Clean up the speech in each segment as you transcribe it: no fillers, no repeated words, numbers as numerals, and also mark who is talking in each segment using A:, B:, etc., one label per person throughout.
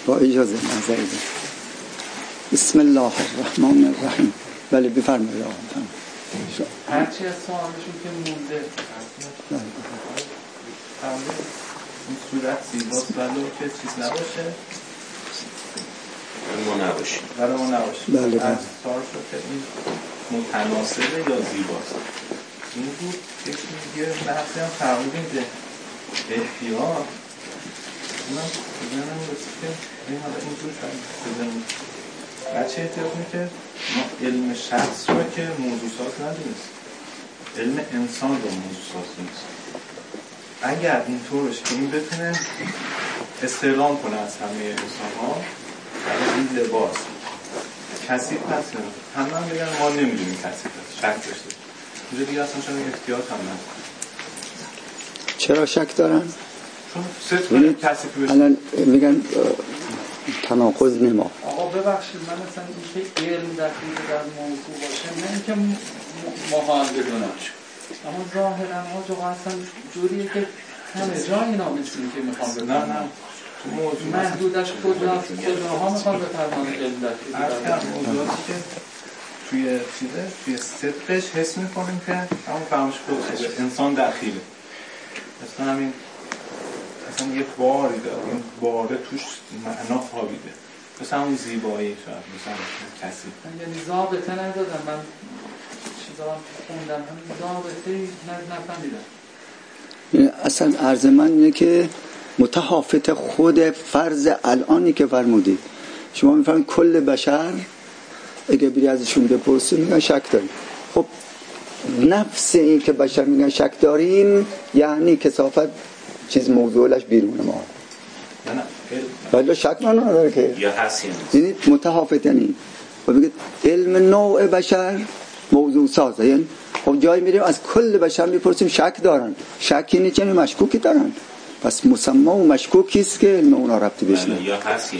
A: با اجازه نظری بسم الله الرحمن الرحیم. بله بفرمایید آقا.
B: هرچی از سوالشون که مونده این صورت زیباست ولو که چیز نباشه برای ما نباشه
A: بله
B: از سوال شد که این متناسبه یا زیباست. این بود یه بحثی هم فرمودیم به احتیاط اونم بزنم رسید که این حالا اینجور بزنیم بچه احتیاط میکرد ما علم شخص رو که موضوعات ندونست، علم انسان رو موضوعات نیست. اگر اینطور باشه که این بتونه استعلام کنه از همه انسان ها برای این لباس کسی پس همه بگن ما نمیدونیم کسی پس شک داشته اینجا دیگه اصلا شما احتیاط هم نداره.
A: چرا شک دارن؟
B: چون ستون کسی که بشه
A: الان میگن تناقض نما.
C: آقا ببخشید من مثلا این که علم دقیق در موضوع باشه نه اینکه ما هم بدونم، اما ظاهرا آجا اصلا جوریه که همه جا اینا مثل که میخوام بدونم
B: نه
C: محدودش کجاها میخوام به فرمان علم دقیق
B: موضوعاتی که توی صدقش حس میکنیم که همون فرمش خودشه انسان دخیله مثلا همین اصلا یه باری داره این باره توش معنا خوابیده مثلا همون زیبایی شاید مثلا کسی
C: یعنی ضابطه ندادم من چیزا هم خوندم همین ضابطه نفهمیدم.
A: اصلا عرض من اینه که متحافظ خود فرض الانی که فرمودید شما میفهمید کل بشر اگه بری ازشون بپرسید میگن شک داریم. خب نفس این که بشر میگن شک داریم یعنی کثافت چیز موضوعش بیرون ما
B: نه
A: ولی شک نداره که
B: یا حسین
A: یعنی متحافظ یعنی خب بگید علم نوع بشر موضوع سازه یعنی خب جایی میریم از کل بشر میپرسیم شک دارن شک یعنی چه مشکوکی دارن پس مسمى و مشکوکی است که علم اونا ربطی بشنه
B: یا حسین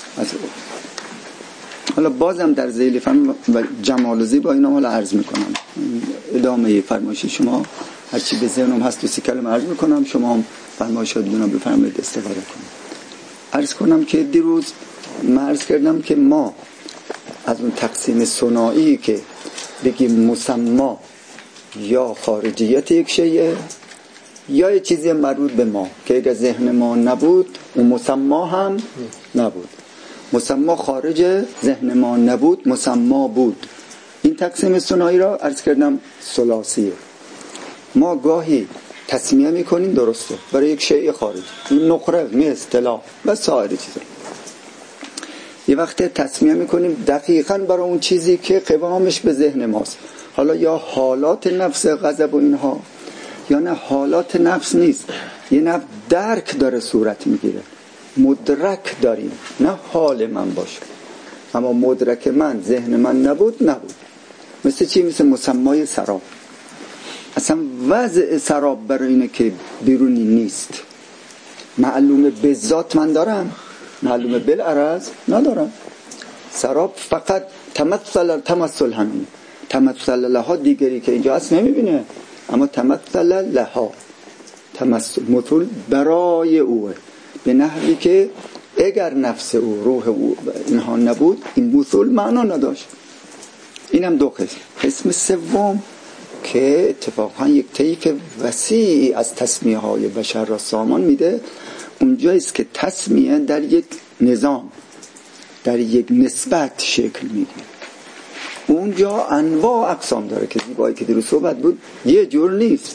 A: حالا بازم در ذیل فهم و جمال و زیبا اینا حالا عرض میکنم ادامه فرمایش شما هرچی به ذهنم هست تو سی کلمه عرض میکنم شما هم فرمایشات بدونم بفرمایید استفاده کنید. عرض کنم که دیروز من عرض کردم که ما از اون تقسیم ثنایی که بگیم مسمى یا خارجیت یک شیء یا یه چیزی مربوط به ما که اگه ذهن ما نبود اون مسمى هم نبود، مسمى خارج ذهن ما نبود مسمى بود. این تقسیم ثنایی را عرض کردم ثلاثیه. ما گاهی تسمیه میکنیم درسته برای یک شیء خارجی نقره مثل طلا و سایر چیزا، یه وقت تسمیه میکنیم دقیقاً برای اون چیزی که قوامش به ذهن ماست، حالا یا حالات نفس غضب و اینها یا نه حالات نفس نیست، یه نفس درک داره صورت میگیره، مدرک داریم نه حال من باشه اما مدرک من ذهن من نبود. مثل چی؟ مثل مسمای سراب. اصلا وضع سراب برای اینه که بیرونی نیست، معلومه به ذات من دارم معلومه بالعرض ندارم. سراب فقط تمثل همین تمثل لها دیگری که اینجا هست نمیبینه اما تمثل لها تمثل مثل برای اوه به نحوی که اگر نفس او روح او اینها نبود این مثل معنا نداشت. اینم دو قسم. قسم سوم که اتفاقا یک طیف وسیعی از تسمیه های بشر را سامان میده، اونجاییست که تسمیه در یک نظام در یک نسبت شکل میگیره. اونجا انواع اقسام داره که زیبایی که دیروز صحبت بود یه جور نیست.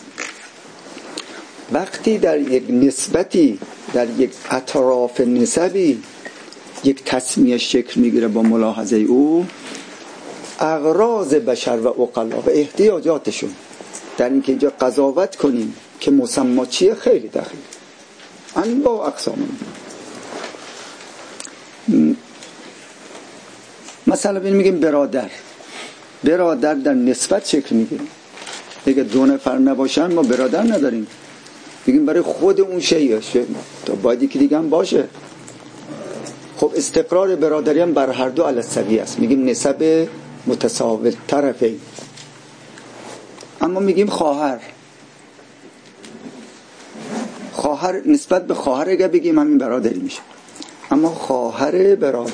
A: وقتی در یک نسبتی در یک اطراف نسبی یک تسمیه شکل میگیره با ملاحظه او اغراض بشر و عقلا و احتیاجاتشون در اینکه اینجا قضاوت کنیم که مسمى چیه خیلی دقیق انواع اقسام. مثلا میگیم برادر در نسبت شکل میگیره. اگه دو نفر نباشن ما برادر نداریم، بگیم برای خود اون شیء تا باید یکی دیگه هم باشه. خب استقرار برادری هم بر هر دو علی السویه است، میگیم نسب متساوی طرفین. اما میگیم خواهر نسبت به خواهر اگه بگیم همین برادری میشه. اما خواهر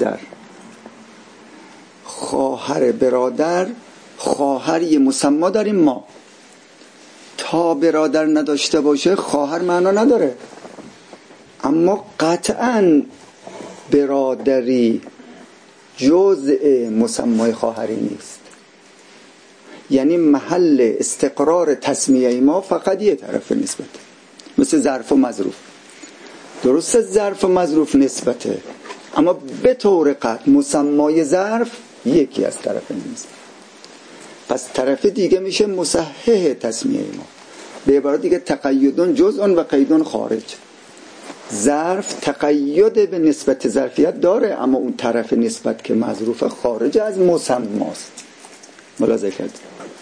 A: برادر خواهر یه مسما داریم ما. تا برادر نداشته باشه خواهر معنا نداره، اما قطعاً برادری جزء مسمای خواهری نیست. یعنی محل استقرار تسمیه ما فقط یه طرف نسبته، مثل ظرف و مظروف. درسته ظرف و مظروف نسبته، اما به طور قطع مسمای ظرف یکی از طرف نسبت. پس طرف دیگه میشه مصحح تسمیه ما. به عبارت دیگه تقیدون جزء و قیدون خارج. ظرف تقید به نسبت ظرفیت داره، اما اون طرف نسبت که مظروف خارج از مسماست. ملاحظه کرد.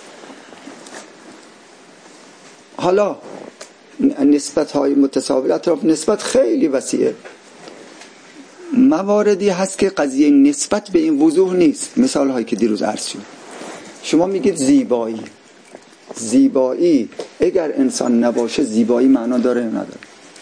A: حالا نسبت های متساوی، اطراف نسبت خیلی وسیعه. مواردی هست که قضیه نسبت به این وضوح نیست. مثال هایی که دیروز عرض شد، شما میگید زیبایی اگر انسان نباشه زیبایی معنا داره یا نداره؟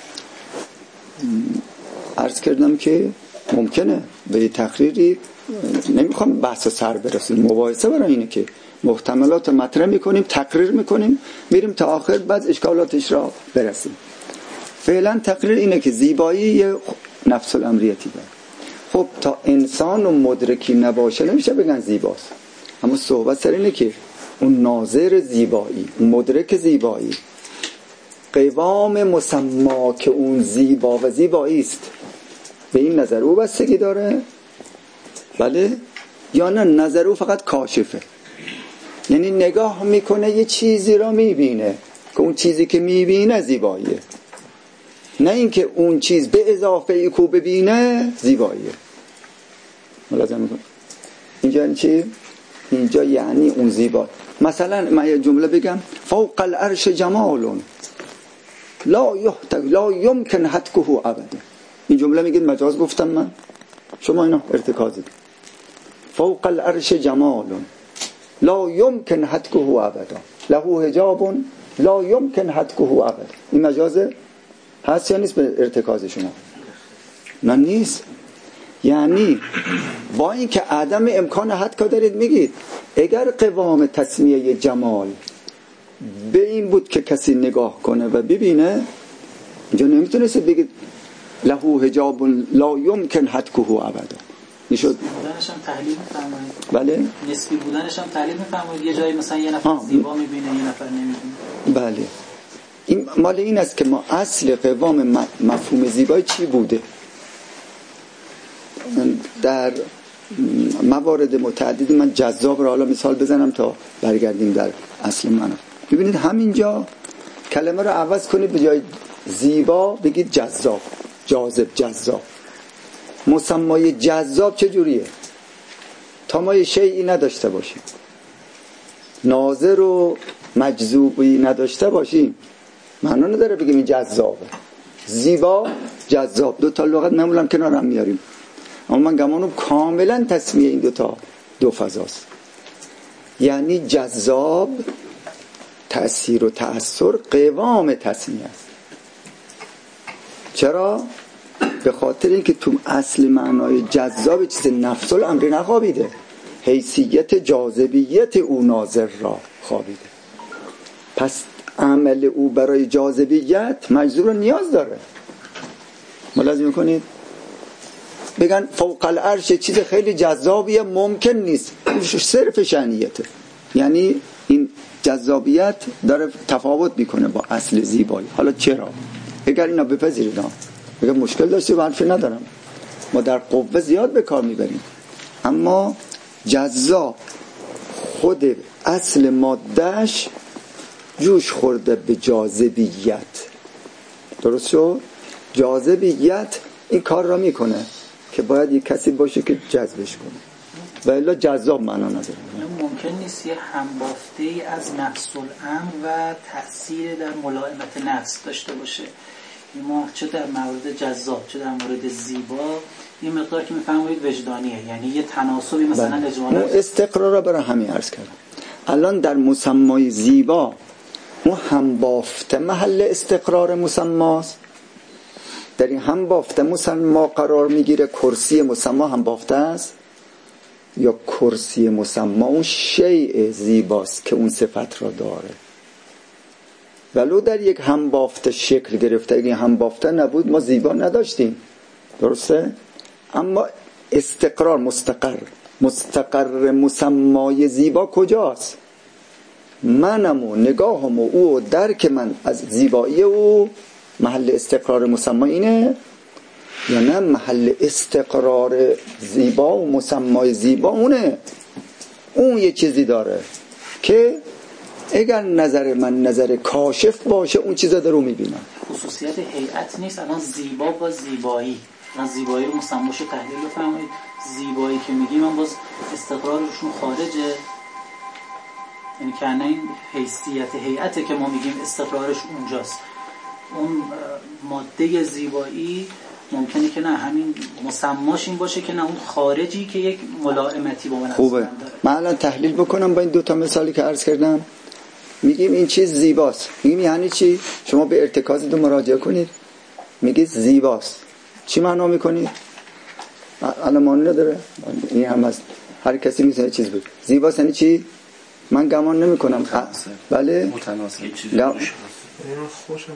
A: عرض کردم که ممکنه به تقریری، نمیخوام بحث سر برسیم، مباحثه برای اینه که محتملات مطرح میکنیم، تقریر میکنیم، میریم تا آخر بعد اشکالاتش را برسیم. فعلا تقریر اینه که زیبایی یه نفس الامریتی داره. خب تا انسان و مدرکی نباشه نمیشه بگن زیباست، اما صحبت سر اینه که اون ناظر زیبایی، مدرک زیبایی، قوام مسما که اون زیبا و زیبایی است، به این نظر او بستگی داره؟ بله یا نه نظر او فقط کاشفه؟ یعنی نگاه میکنه یه چیزی را میبینه که اون چیزی که میبینه زیباییه، نه اینکه اون چیز به اضافه ای که ببینه زیباییه. ملازم میکنه اینجا یعنی چی؟ اینجا یعنی اون زیبا. مثلا من یه جمله بگم، فوق العرش جمال لا یمکن حتکه ابدا. این جمله میگید مجاز گفتم من؟ شما اینو ارتکاز دید. فوق العرش جمال لا یمکن حتکه ابدا له حجاب لا یمکن حتکه ابدا. این مجازه هست یا نیست به ارتکاز شما؟ نه نیست. یعنی با این که عدم امکان حتکا دارید میگید اگر قوام تسمیه جمال به این بود که کسی نگاه کنه و ببینه، اینجا نمیتونست بگید له حجاب لا یمکن حتکه ابدا. میشد
D: بودنش هم تحلیل می‌فرمایید.
A: بله
D: نسبی بودنش هم تحلیل می‌فرمایید. یه جایی مثلا یه نفر زیبا می‌بینه یه نفر نمی‌بینه.
A: بله این مال این است که ما اصل قوام مفهوم زیبایی چی بوده. در موارد متعددی من جذاب را حالا مثال بزنم تا برگردیم در اصل معنا. ببینید همینجا کلمه رو عوض کنید، به جای زیبا بگید جذاب، جاذب، جذاب. مسمای جذاب چه جوریه؟ تا ما یه شیئی نداشته باشیم، ناظر و مجذوبی نداشته باشیم، معنا نداره بگیم این جذابه. زیبا، جذاب، دو تا لغت معمولا کنار هم میاریم، اما من گمانم کاملا تسمیه این دو فضاست. یعنی جذاب تأثیر و تأثیر قوام تسمیه است. چرا؟ به خاطر اینکه تو اصل معنای جذاب چیز نفس الامر نخوابیده، حیثیت جاذبیت او ناظر را خوابیده. پس عمل او برای جاذبیت مجذوب نیاز داره. ملاحظه میکنید؟ بگن فوق العرش چیز خیلی جذابیه، ممکن نیست، صرف شأنیته. یعنی این جذابیت داره تفاوت میکنه با اصل زیبایی. حالا چرا؟ اگر اینا بپذیرید، اگر مشکل داشتی و حرفی ندارم، ما در قوه زیاد به کار میبریم، اما جذاب خود اصل مادهش جوش خورده به جاذبیت. درست شد؟ جاذبیت این کار را میکنه که باید یک کسی باشه که جذبش کنه، و الا جذاب معنا نداره.
D: ممکن نیست یه همبافته ای از نفس الامر و تأثیر در ملائمت نفس داشته باشه. ما چه در مورد جذاب چه در مورد زیبا این مقدار که میفهمید وجدانیه، یعنی یه تناسبی مثلا اجمالا
A: استقرار را برای همین عرض کردم. الان در مسمای زیبا اون همبافته محل استقرار مسماست، در این هم بافته مسما قرار میگیره، کرسی مسما هم بافته است، یا کرسی مسما اون شیء زیباست که اون صفت را داره. ولو در یک هم بافته شکل گرفته، اگه هم بافته نبود ما زیبا نداشتیم، درسته؟ اما استقرار، مستقر مسمای زیبا کجاست؟ منم و نگاهم و او و درک من از زیبایی او محل استقرار مسما اینه، یا نه محل استقرار زیبا و مسمای زیبا اونه؟ اون یه چیزی داره که اگر نظر من نظر کاشف باشه اون چیزا رو میبینم.
D: خصوصیت هیئت نیست. الان زیبا با زیبایی، من زیبایی رو مسماشو تحلیل بفرمایید. زیبایی که میگی من باز استقرارشون خارجه، یعنی که این حیثیت هیئته که ما میگیم استقرارش اونجاست. اون ماده زیبایی ممکنه که نه همین مسماش این باشه که نه اون خارجی که یک ملائمتی با من
A: خوبه. من الان تحلیل بکنم با این دوتا مثالی که عرض کردم. میگیم این چیز زیباست، میگیم یعنی چی؟ شما به ارتکازتون مراجعه کنید، میگید زیباست، چی معنا میکنید؟ الان معنی نداره، این هم هست، هر کسی میتونه چیز بگه. زیباست یعنی چی؟ من گمان نمی کنم. بله
E: متناسب
B: خوشم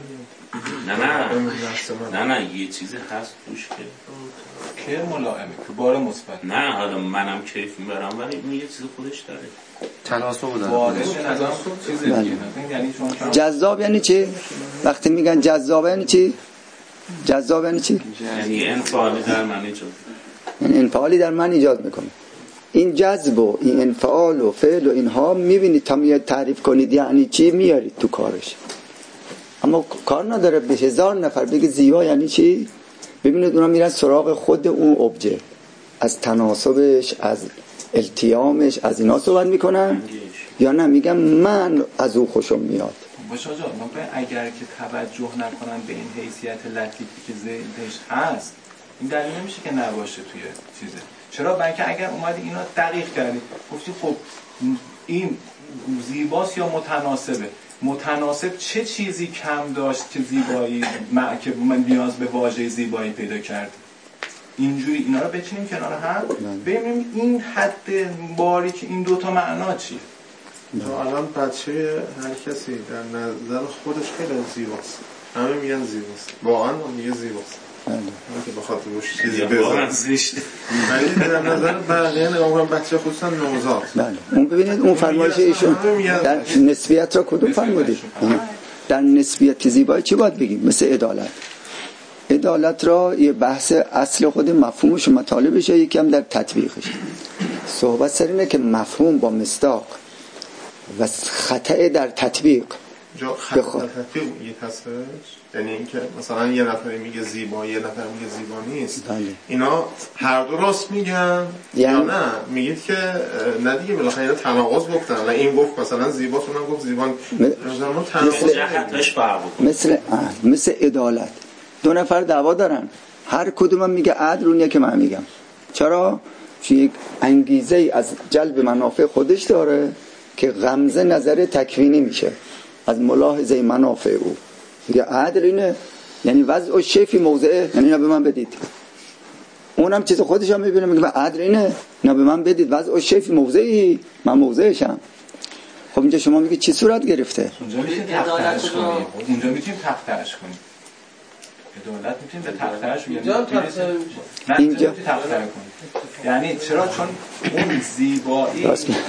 E: نه یه چیزی هست توش
B: که ملائمه، که بار مثبت.
E: نه حالا منم کیف میبرم ولی این یه چیز خودش داره،
B: تناسب داره.
A: جذاب یعنی چی؟ وقتی میگن جذاب یعنی چی؟ جذاب یعنی چی؟
E: یعنی انفعالی در من ایجاد،
A: یعنی انفعالی در من ایجاد میکنه. این جذب و این انفعال و فعل و اینها میبینید تا میاد تعریف کنید یعنی چی میارید تو کارش، اما کار نداره به 1000 نفر بگه زیبا یعنی چی. ببینید اونا میرن سراغ خود اون ابژه، از تناسبش، از التیامش، از اینا صحبت میکنن، یا نه میگن من از او خوشم میاد.
B: باشه آجا، اگر که توجه نکنن به این حیثیت لطیفی که ذهنش هست، این دلیل نمیشه که نباشه توی چیزه. چرا؟ برای که اگر اومدی اینا دقیق کردی گفتی خب این زیباست یا متناسبه، متناسب چه چیزی کم داشت که زیبایی که من نیاز به واژه زیبایی پیدا کرد، اینجوری اینا رو بچینیم کنار هم ببینیم این حد باری که این دوتا معنا چیه.
F: الان بچه هر کسی در نظر خودش خیلی زیباست، همه میگن زیباست، واقعا میگه زیباست، که بخاطر روش چیزی بزن
E: زشته،
F: ولی در نظر بقیه نگاه کنم بچه خصوصا نوزاد.
A: بله اون ببینید اون فرمایش ایشون در نسبیت را کدوم فرمودید؟ در نسبیت زیبایی چی باید بگیم؟ مثل عدالت را یه بحث اصل خود مفهومش و مطالبش، یکی هم در تطبیقش. صحبت سر اینه که مفهوم با مصداق و خطأ در تطبیق
F: جا خطأ در تطبیق یه هستش، یعنی اینکه مثلا یه نفر میگه زیبا یه نفر میگه زیبا نیست.
A: بله.
F: اینا هر دو راست میگن یا نه میگید که نه دیگه بالاخره اینا تناقض گفتن و این گفت مثلا زیباست اونم گفت زیبا،
A: مثل عدالت دو نفر دعوا دارن، هر کدوم میگه عدل اونیه که من میگم. چرا؟ چون یک انگیزه از جلب منافع خودش داره که غمزه نظر تکوینی میشه از ملاحظه منافع او. میگه عدل اینه یعنی وضع شیفی موضعه، یعنی اینا به من بدید. اونم چیز خودش هم میبینه میگه عدل اینه، اینا به من بدید، وضع شیفی موضعی، من موضعشم. خب اینجا شما میگه چی صورت گرفته؟
B: اونجا میتونیم تخترش کنیم، اونجا میتونیم تخترش کنیم، عدالت میتونیم به تخترش کنیم، اینجا تختر کنیم. یعنی چرا؟ چون اون زیبایی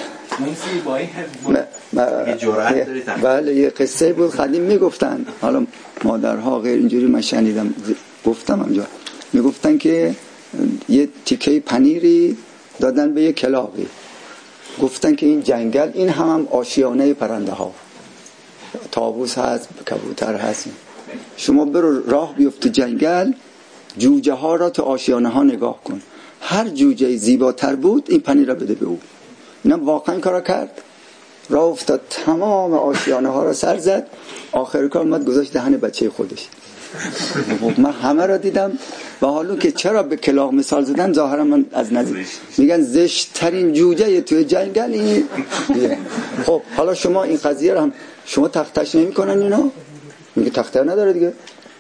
E: یه جرأت داری تختر.
A: بله یه قصه بود قدیم میگفتن، حالا مادرها غیر اینجوری من شنیدم گفتم اونجا، میگفتن که یه تیکه پنیری دادن به یه کلاغی، گفتن که این جنگل این هم آشیانه پرنده ها، طاووس هست، کبوتر هست، شما برو راه بیفت جنگل، جوجه ها را تو آشیانه ها نگاه کن، هر جوجه زیباتر بود این پنیر را بده به او. اینم واقعا کارا کرد، راه افتاد تمام آشیانه ها را سر زد، آخر کار اومد گذاشت دهن بچه خودش. من همه را دیدم و حالا که چرا به کلاغ مثال زدن ظاهرا من از نزدیک میگن زشت ترین جوجه توی جنگل این. خب حالا شما این قضیه را هم شما تختش نمی کنن اینا؟ میگه تخته نداره دیگه،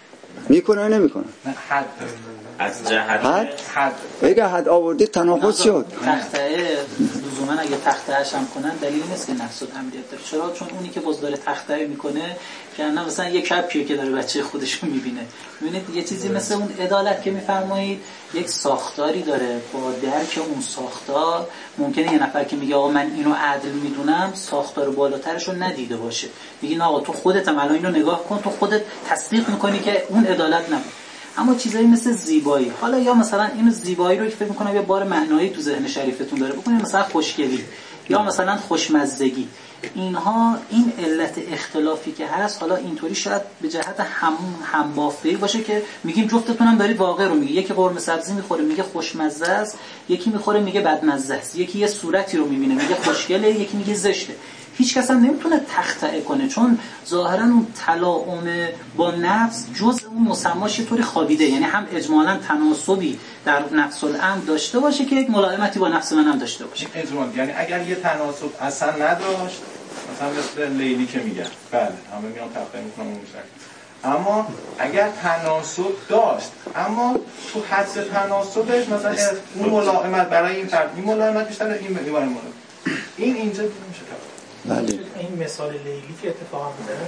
A: میکنه نمیکنه؟
C: حد
E: از جهت
C: حد
A: اگه حد آوردی تناقض شد.
D: تخته لزوما اگه تخته‌اش هم کنن دلیل نیست که نفس الامریت داره. چرا؟ چون اونی که باز داره تخته میکنه که نه مثلا یه کپیه که داره بچه خودش رو میبینه. ببینید یه چیزی مثل اون عدالت که میفرمایید یک ساختاری داره، با درک اون ساختار ممکنه یه نفر که میگه آقا من اینو عدل میدونم ساختار بالاترش رو ندیده باشه، میگی نه آقا تو خودت هم الان اینو نگاه کن، تو خودت تصدیق میکنی که اون عدالت نبود. اما چیزایی مثل زیبایی، حالا یا مثلا اینو زیبایی رو که فکر میکنم یه بار معنایی تو ذهن شریفتون داره بکنید، مثلا خوشگلی یا مثلا خوشمزدگی، اینها این علت اختلافی که هست حالا اینطوری شاید به جهت همبافته‌ای باشه که میگیم جفتتون هم دارید واقع رو میگی، یکی قرمه سبزی میخوره میگه خوشمزه است، یکی میخوره میگه بدمزه است، یکی یه صورتی رو میبینه میگه خوشگله، یکی میگه زشته. هیچ کس هم نمیتونه تخطئه کنه، چون ظاهرا اون تلاؤم با نفس جزء اون مسماش یه طوری خوابیده، یعنی هم اجمالاً تناسبی در نفس الامر داشته باشه که یک ملائمتی با نفس من هم داشته باشه.
B: اجمال یعنی اگر یه تناسب اصلا نداشت، مثلا مثل لیلی که میگن بله همه میان تخطئه میکنم اون میشه، اما اگر تناسب داشت اما تو حد تناسبش مثلا اون ملائمت برای این فرد این ملائمت بیشتر این ملائمت این اینجا میشه.
A: بله.
G: این مثال لیلی که اتفاقا می‌زنه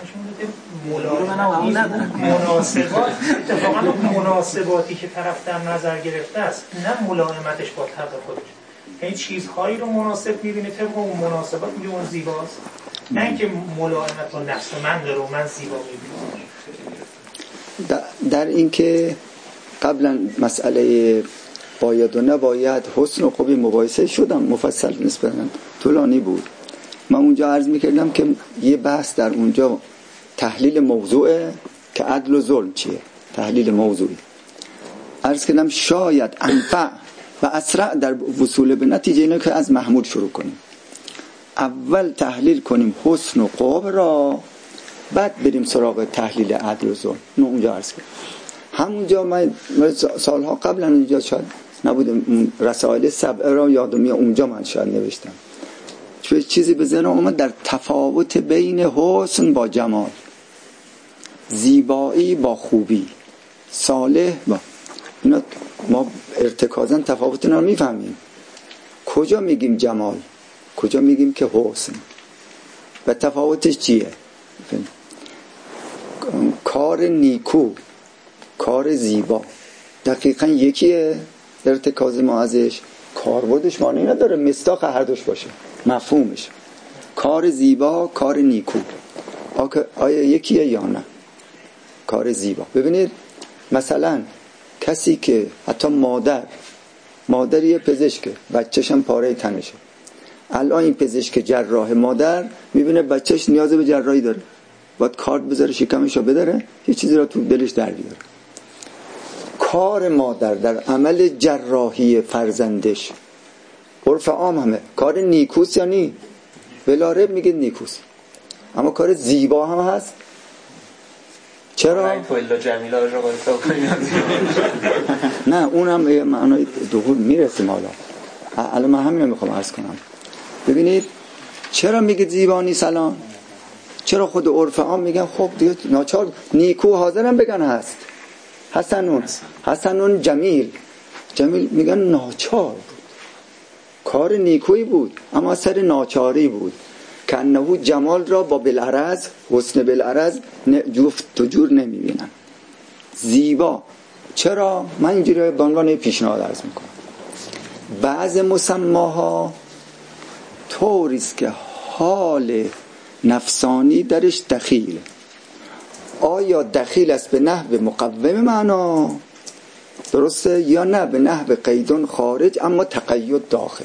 G: نشون میده مناسبات اتفاقا مناسباتی که طرف در نظر گرفته است، نه ملائمتش با طبع خودش. این چیزهایی رو مناسب می‌بینه طبق اون مناسبات میگه اون زیباست، نه اینکه ملائمت با نفس من داره و من زیبا می‌بینم.
A: در این که قبلا مسئله باید و نباید حسن و خوبی مباحثه شدم مفصل نسبتاً طولانی بود. من اونجا عرض میکردم که یه بحث در اونجا تحلیل موضوعه که عدل و ظلم چیه، تحلیل موضوعی. عرض کردم شاید انفع و اسرع در وصول به نتیجه اینه که از محمود شروع کنیم، اول تحلیل کنیم حسن و قبح را، بعد بریم سراغ تحلیل عدل و ظلم. نه اونجا عرض کردم همونجا من سالها قبلا اونجا شاید نبودم رسائل سبعه را یادم میاد، اونجا من شاید نوشتم چیزی به ذهن اومد در تفاوت بین حسن با جمال، زیبایی با خوبی، صالح با اینا. ما ارتکازاً تفاوت اینا رو میفهمیم. کجا میگیم جمال، کجا میگیم که حسن و تفاوتش چیه؟ کار نیکو، کار زیبا دقیقاً یکیه. ارتکاز ما ازش کاربردش معنی نداره مصداق هر دوش باشه، مفهومش کار زیبا کار نیکو آیا یکیه یا نه؟ کار زیبا. ببینید مثلا کسی که حتی مادری پزشکه بچه‌ش هم پاره تنشه، الان این پزشک جراح مادر میبینه بچه‌ش نیاز به جراحی داره، باید کارت بذاره شکمشو بداره یه چیزی را تو دلش در بیاره. کار مادر در عمل جراحی فرزندش عرف عام همه کار نیکوست یا نی؟ بلاره میگه نیکوست، اما کار زیبا هم هست. چرا؟ نه اونم یه معنای دخول میرسیم. حالا الان من همین رو میخوام عرض کنم. ببینید چرا میگه زیبا نیست الان؟ چرا خود عرف عام میگن خب دیگه ناچار نیکو حاضرم بگن هست، حسنون جمیل میگن ناچار بود، کار نیکویی بود اما اثر ناچاری بود که انه جمال را با بالعرض حسن بالعرض جفت و جور نمیبینن. زیبا چرا؟ من اینجوری به عنوان پیشنهاد عرض میکنم. بعض مسماها طوریست که حال نفسانی درش دخیل، آیا دخیل است به نحو مقوم معنا درسته یا نه به نحو قیدون خارج اما تقید داخل.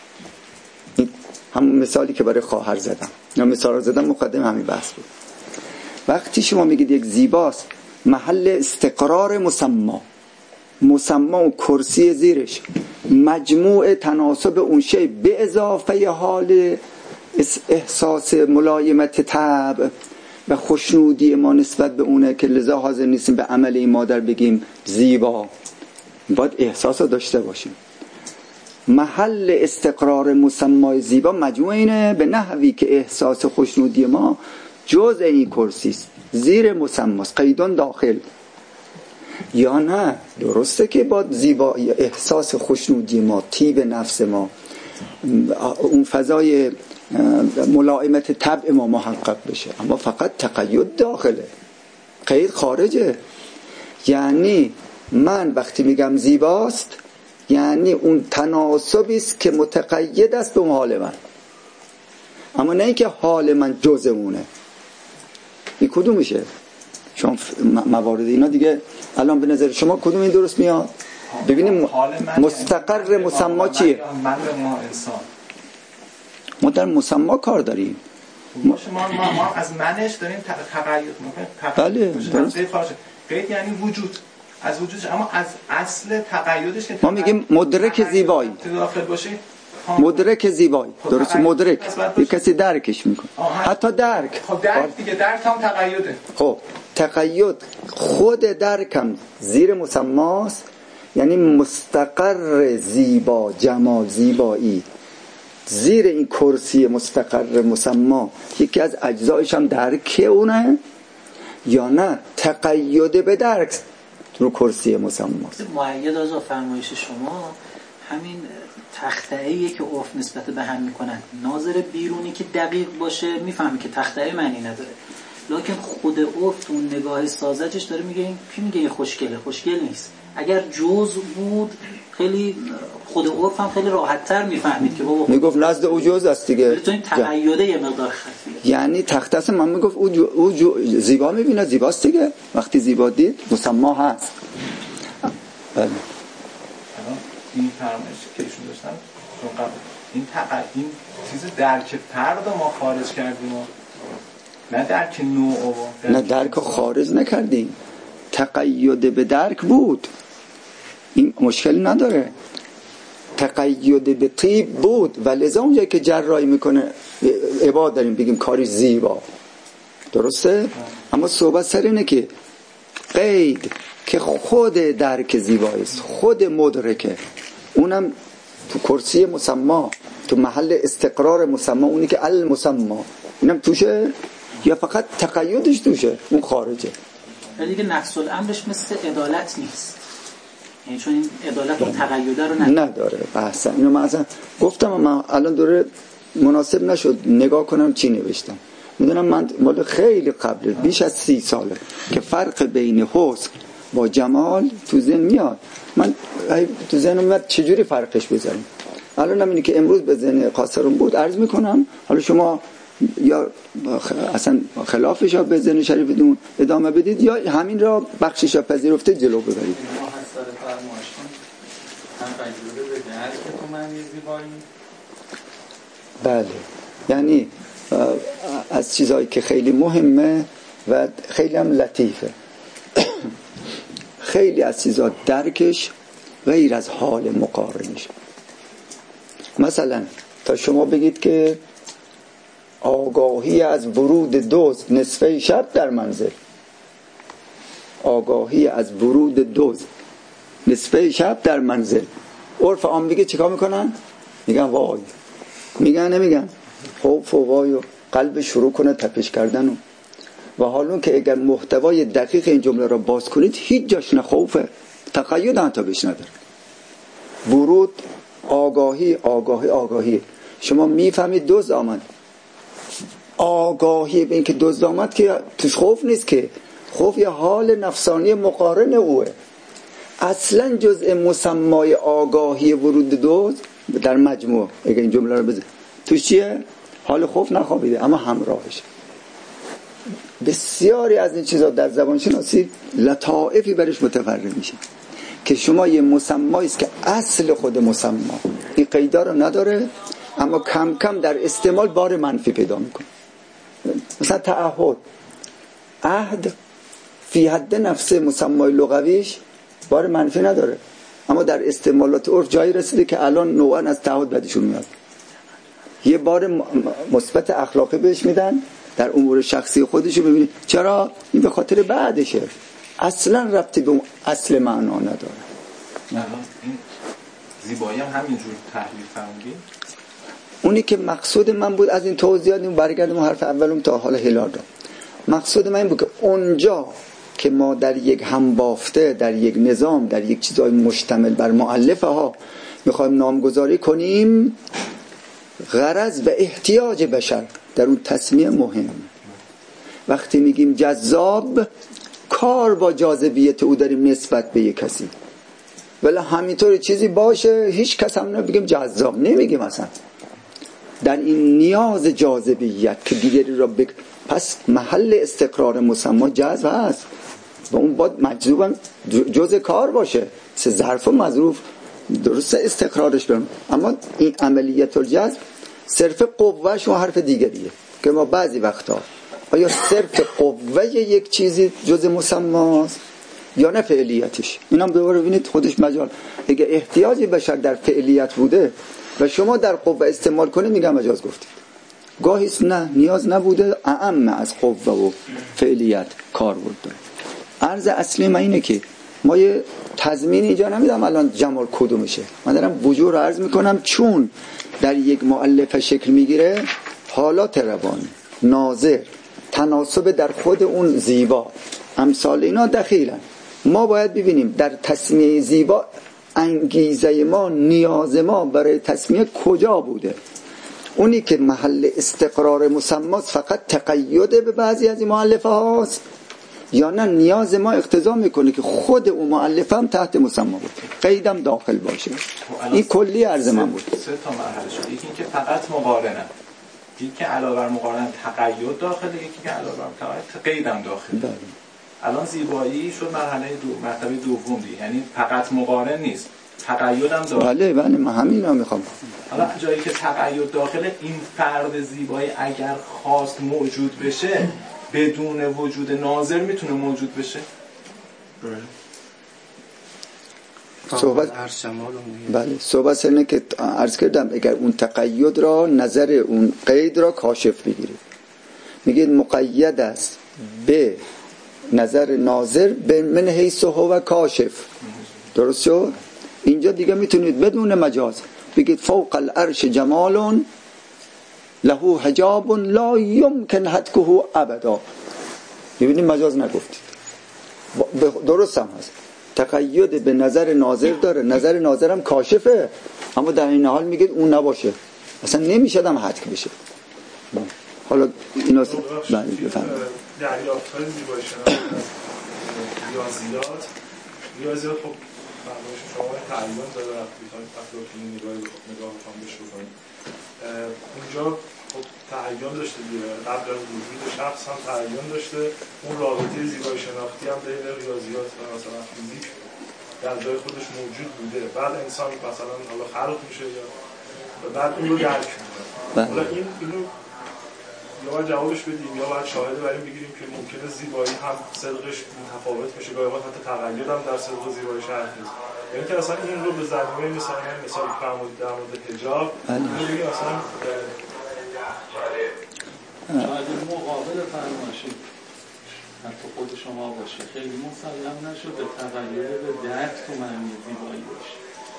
A: همون مثالی که برای خواهر زدم یا مثال رو زدم مقدم همین بحث بود. وقتی شما میگید یک زیباست محل استقرار مسما و کرسی زیرش مجموع تناسب اون شی به اضافه حال احساس ملایمت طبع و خوشنودی ما نسبت به اونه که لذا حاضر نیستیم به عمل این مادر بگیم زیبا، باید احساس رو داشته باشیم. محل استقرار مسمای زیبا مجموع اینه به نحوی که احساس خوشنودی ما جزء این کرسیست، زیر مسماست، قیدون داخل. یا نه درسته که با زیبایی احساس خوشنودی ما، طیب نفس ما، اون فضای ملائمت طبع ما محقق بشه، اما فقط تقید داخله، قید خارجه. یعنی من وقتی میگم زیباست یعنی اون تناسبی است که متقید است به حال من، اما نه اینکه حال من جز اونه. این کدوم میشه؟ شما موارد اینا دیگه الان به نظر شما کدوم این درست میاد؟ ببینیم مستقر مسما چیه؟
B: من ما انسان،
A: ما در مسما کار داریم.
B: ما از منش داریم تقید میکنیم.
A: بله درست.
B: قید یعنی وجود، از وجودش، اما از اصل تقیدش که
A: ما میگیم مدرک زیبایی،
B: داخل باشه
A: مدرک زیبایی. درست، مدرک یه کسی درکش میکنه، حتی درک.
B: خب درک دیگه، درک هم تقیده.
A: خب تقید خود درکم زیر مسماست، یعنی مستقر زیبا، جمال، زیبایی زیر این کرسی مستقر مسما یکی از اجزایش هم درک اونه، یا نه تقید به درک رو کرسی مسماست.
D: مؤید از فرمایش شما همین تخته‌ایه که عرف نسبت به هم میکنن، ناظر بیرونی که دقیق باشه میفهمی که تخته‌ای معنی نداره، لکن خود عرف تو اون نگاه سازجش داره میگه این کی میگه این خوشگله، خوشگل نیست. اگر جز بود خیلی خود عرف هم خیلی راحت‌تر میفهمید که بابا
A: میگفت نزد او جز است دیگه،
D: تو این تقیده یه مقدار خفیه.
A: یعنی تخته است، من میگفت او زیبا میبینه، زیباست دیگه، وقتی زیبا دید مسما هست. بله
B: این فرمایش که ایشون داشتن چون قبل این چیز درک فرد ما خارج کردیم، نه درک نوع،
A: نه درک خارج نکردیم، تقید به درک بود، این مشکل نداره. تقید به طیب بود و لذا اونجایی که جراحی میکنه عباد داریم بگیم کاری زیبا، درسته؟ اما صحبت سر اینه که قید که خود درک زیباییست، خود مدرکه، اونم تو کرسی مسما، تو محل استقرار مسما، اونی که المسما، اینم توشه یا فقط تقیدش توشه، اون خارجه.
D: ولی دیگه نفس الامرش مثل عدالت نیست، یعنی چون این عدالت و تقیده رو
A: نداره. احسن، اینو من اصلا گفتم، من الان دوره مناسب نشد نگاه کنم چی نوشتم. میدونم من مال خیلی قبل، بیش از 30 ساله که فرق بین حسن با جمال تو ذهن میاد. من تو ذهنم میاد چجوری فرقش بذاریم. الان همینی که امروز به ذهن قاصرون بود عرض میکنم، حالا شما یا اصلا خلافش ها به ذهن شریفتون ادامه بدید یا همین را بخشش را پذیرفته جلو ببرید.
C: ما حسار فرمایشون هم تجربه به درک تو معنی زیبایی.
A: بله، یعنی از چیزهایی که خیلی مهمه و خیلی هم لطیفه. خیلی از چیزها درکش غیر از حال مقارنش. مثلا تا شما بگید که آگاهی از ورود دزد نصفه شب در منزل، آگاهی از ورود دزد نصفه شب در منزل، عرف عام میگه چیکار میکنن؟ میگن وای، میگن نمیگن خوف و وای و قلب شروع کنه تپش کردن و حالون که اگر محتوای دقیق این جمله را باز کنید هیچ جاش نه خوفه، تقید حتی بهش نداره. ورود آگاهی آگاهی آگاهی، شما میفهمید دزد آمد، آگاهی به این که دزد آمد که توش خوف نیست، که خوف یه حال نفسانی مقارن اوه. اصلا جزء مسمای آگاهی ورود دزد در مجموع اگر این جمله رو بزن توش چیه؟ حال خوف نخوابیده اما همراهش. بسیاری از این چیزا در زبان شناسی لطائفی برش متفرع میشه که شما یه مسمایی است که اصل خود مسما این قیدا رو نداره اما کم کم در استعمال بار منفی پیدا میکنه. مثلا تعهد، عهد فی حد نفس مسمای لغویش بار منفی نداره اما در استعمالات عرف جایی رسیده که الان نوعا از تعهد بدشون میاد، یه بار مثبت اخلاقی بهش میدن در امور شخصی خودشو. ببینید چرا؟ این به خاطر بعدشه، اصلا ربطی به اون اصل معنا نداره.
B: این زیبایی هم همینجور تحلیل فرمودی؟
A: اونی که مقصود من بود از این توضیحات برگردم حرف اولم تا حال هلال را. مقصود من این بود که اونجا که ما در یک همبافته، در یک نظام، در یک چیزای مشتمل بر مؤلفه ها میخوایم نامگذاری کنیم، غرض و احتیاج بشر در اون تسمیه مهم. وقتی میگیم جذاب، کار با جاذبیت او داریم نسبت به یک کسی، ولی همینطور چیزی باشه هیچ کس هم نمیگیم جذاب، نمیگیم اصلا. در این نیاز جاذبیت که دیگری را پس محل استقرار مسما جذب هست و اون باید مجذوبا جز کار باشه، سه ظرف و مظروف درسته استقرارش برم، اما این عملیت الجذب صرف قوهش و حرف دیگریه که ما بعضی وقتا آیا صرف قوه یک چیزی جز مسماست یا نه فعلیتش. اینا هم دوباره ببینید خودش مجال، اگه احتیاجی بشر در فعلیت بوده و شما در قوه استعمال کنید میگم مجاز گفتید، گاهی نه نیاز نبوده، اعم از قوه و فعلیت کار بود. عرض اصلی من اینه که ما یه تضمین اینجا نمیدم الان جمال کدومشه، من دارم وجود رو عرض میکنم چون در یک مؤلفه شکل میگیره حالات روانی، ناظر، تناسب در خود اون زیبا، امثال اینا دخیلن. ما باید ببینیم در تسمیه زیبا انگیزه ما، نیاز ما برای تسمیه کجا بوده. اونی که محل استقرار مسماست فقط تقید به بعضی از این مؤلفه هاست یا نه نیاز ما اقتضا میکنه که خود اون مؤلفه هم تحت مسما بود، قیدم داخل باشه. این کلی عرض من بود.
B: سه تا مرحله شد. یکی که فقط مقارنه، یکی که علاوه بر مقارنه تقید داخله، یکی که علاوه بر قیدم داخله. الان زیبایی شد مرتبه دوم دی، یعنی فقط مقارن نیست، تقیدم داخله.
A: بله من همینا میخوام.
B: حالا جایی که تقید داخله، این فرد زیبایی اگر خواست موجود بشه بدون وجود ناظر میتونه موجود بشه؟
A: صحبت بله صحبت اینه که عرض کردم اگر اون تقید را، نظر اون قید را کاشف بگیرید، میگید مقید است به نظر ناظر به من حیث هو کاشف، درست شد؟ اینجا دیگه میتونید بدون مجاز بگید فوق العرش جمال له حجاب لا یمکن هتکه ابدا. ببینید مجاز نگفتید، درست هم هست، تقید به نظر ناظر داره، نظر ناظرم کاشفه، اما در این حال میگید اون نباشه، اصلا نمیشد هم حتک بشه. حالا اینا بفرمایید.
F: دریافت‌های زیبایی شناختی ریاضیات خب فرمایش شما تعیین داره، افلاطونی نگاه بخوام بهش بکنیم اونجا خب تعیین داشته دیگه، قبل از وجود شخص هم تعیین داشته، اون رابطه زیبایی شناختی هم بین ریاضیات و مثلا فیزیک در جای خودش موجود بوده. بعد انسان مثلا حالا خلق میشه یا بعد اون رو درک میکنه. حالا اینو یا باید جوابش بدیم یا باید شاهده بریم بگیریم که ممکنه زیبایی هم صدقش متفاوت میشه، گاهی وقت حتی تقلید هم در صدق و زیبایی شرط نیست. یعنی که اصلا این رو به زمینه مثال فرمودید در مورد حجاب اینو بگیم اصلا
C: شاید مقابل فرماشید حتی خود شما باشه خیلی مسلم نشده تغییر به درک تو معنی زیبایی باشه.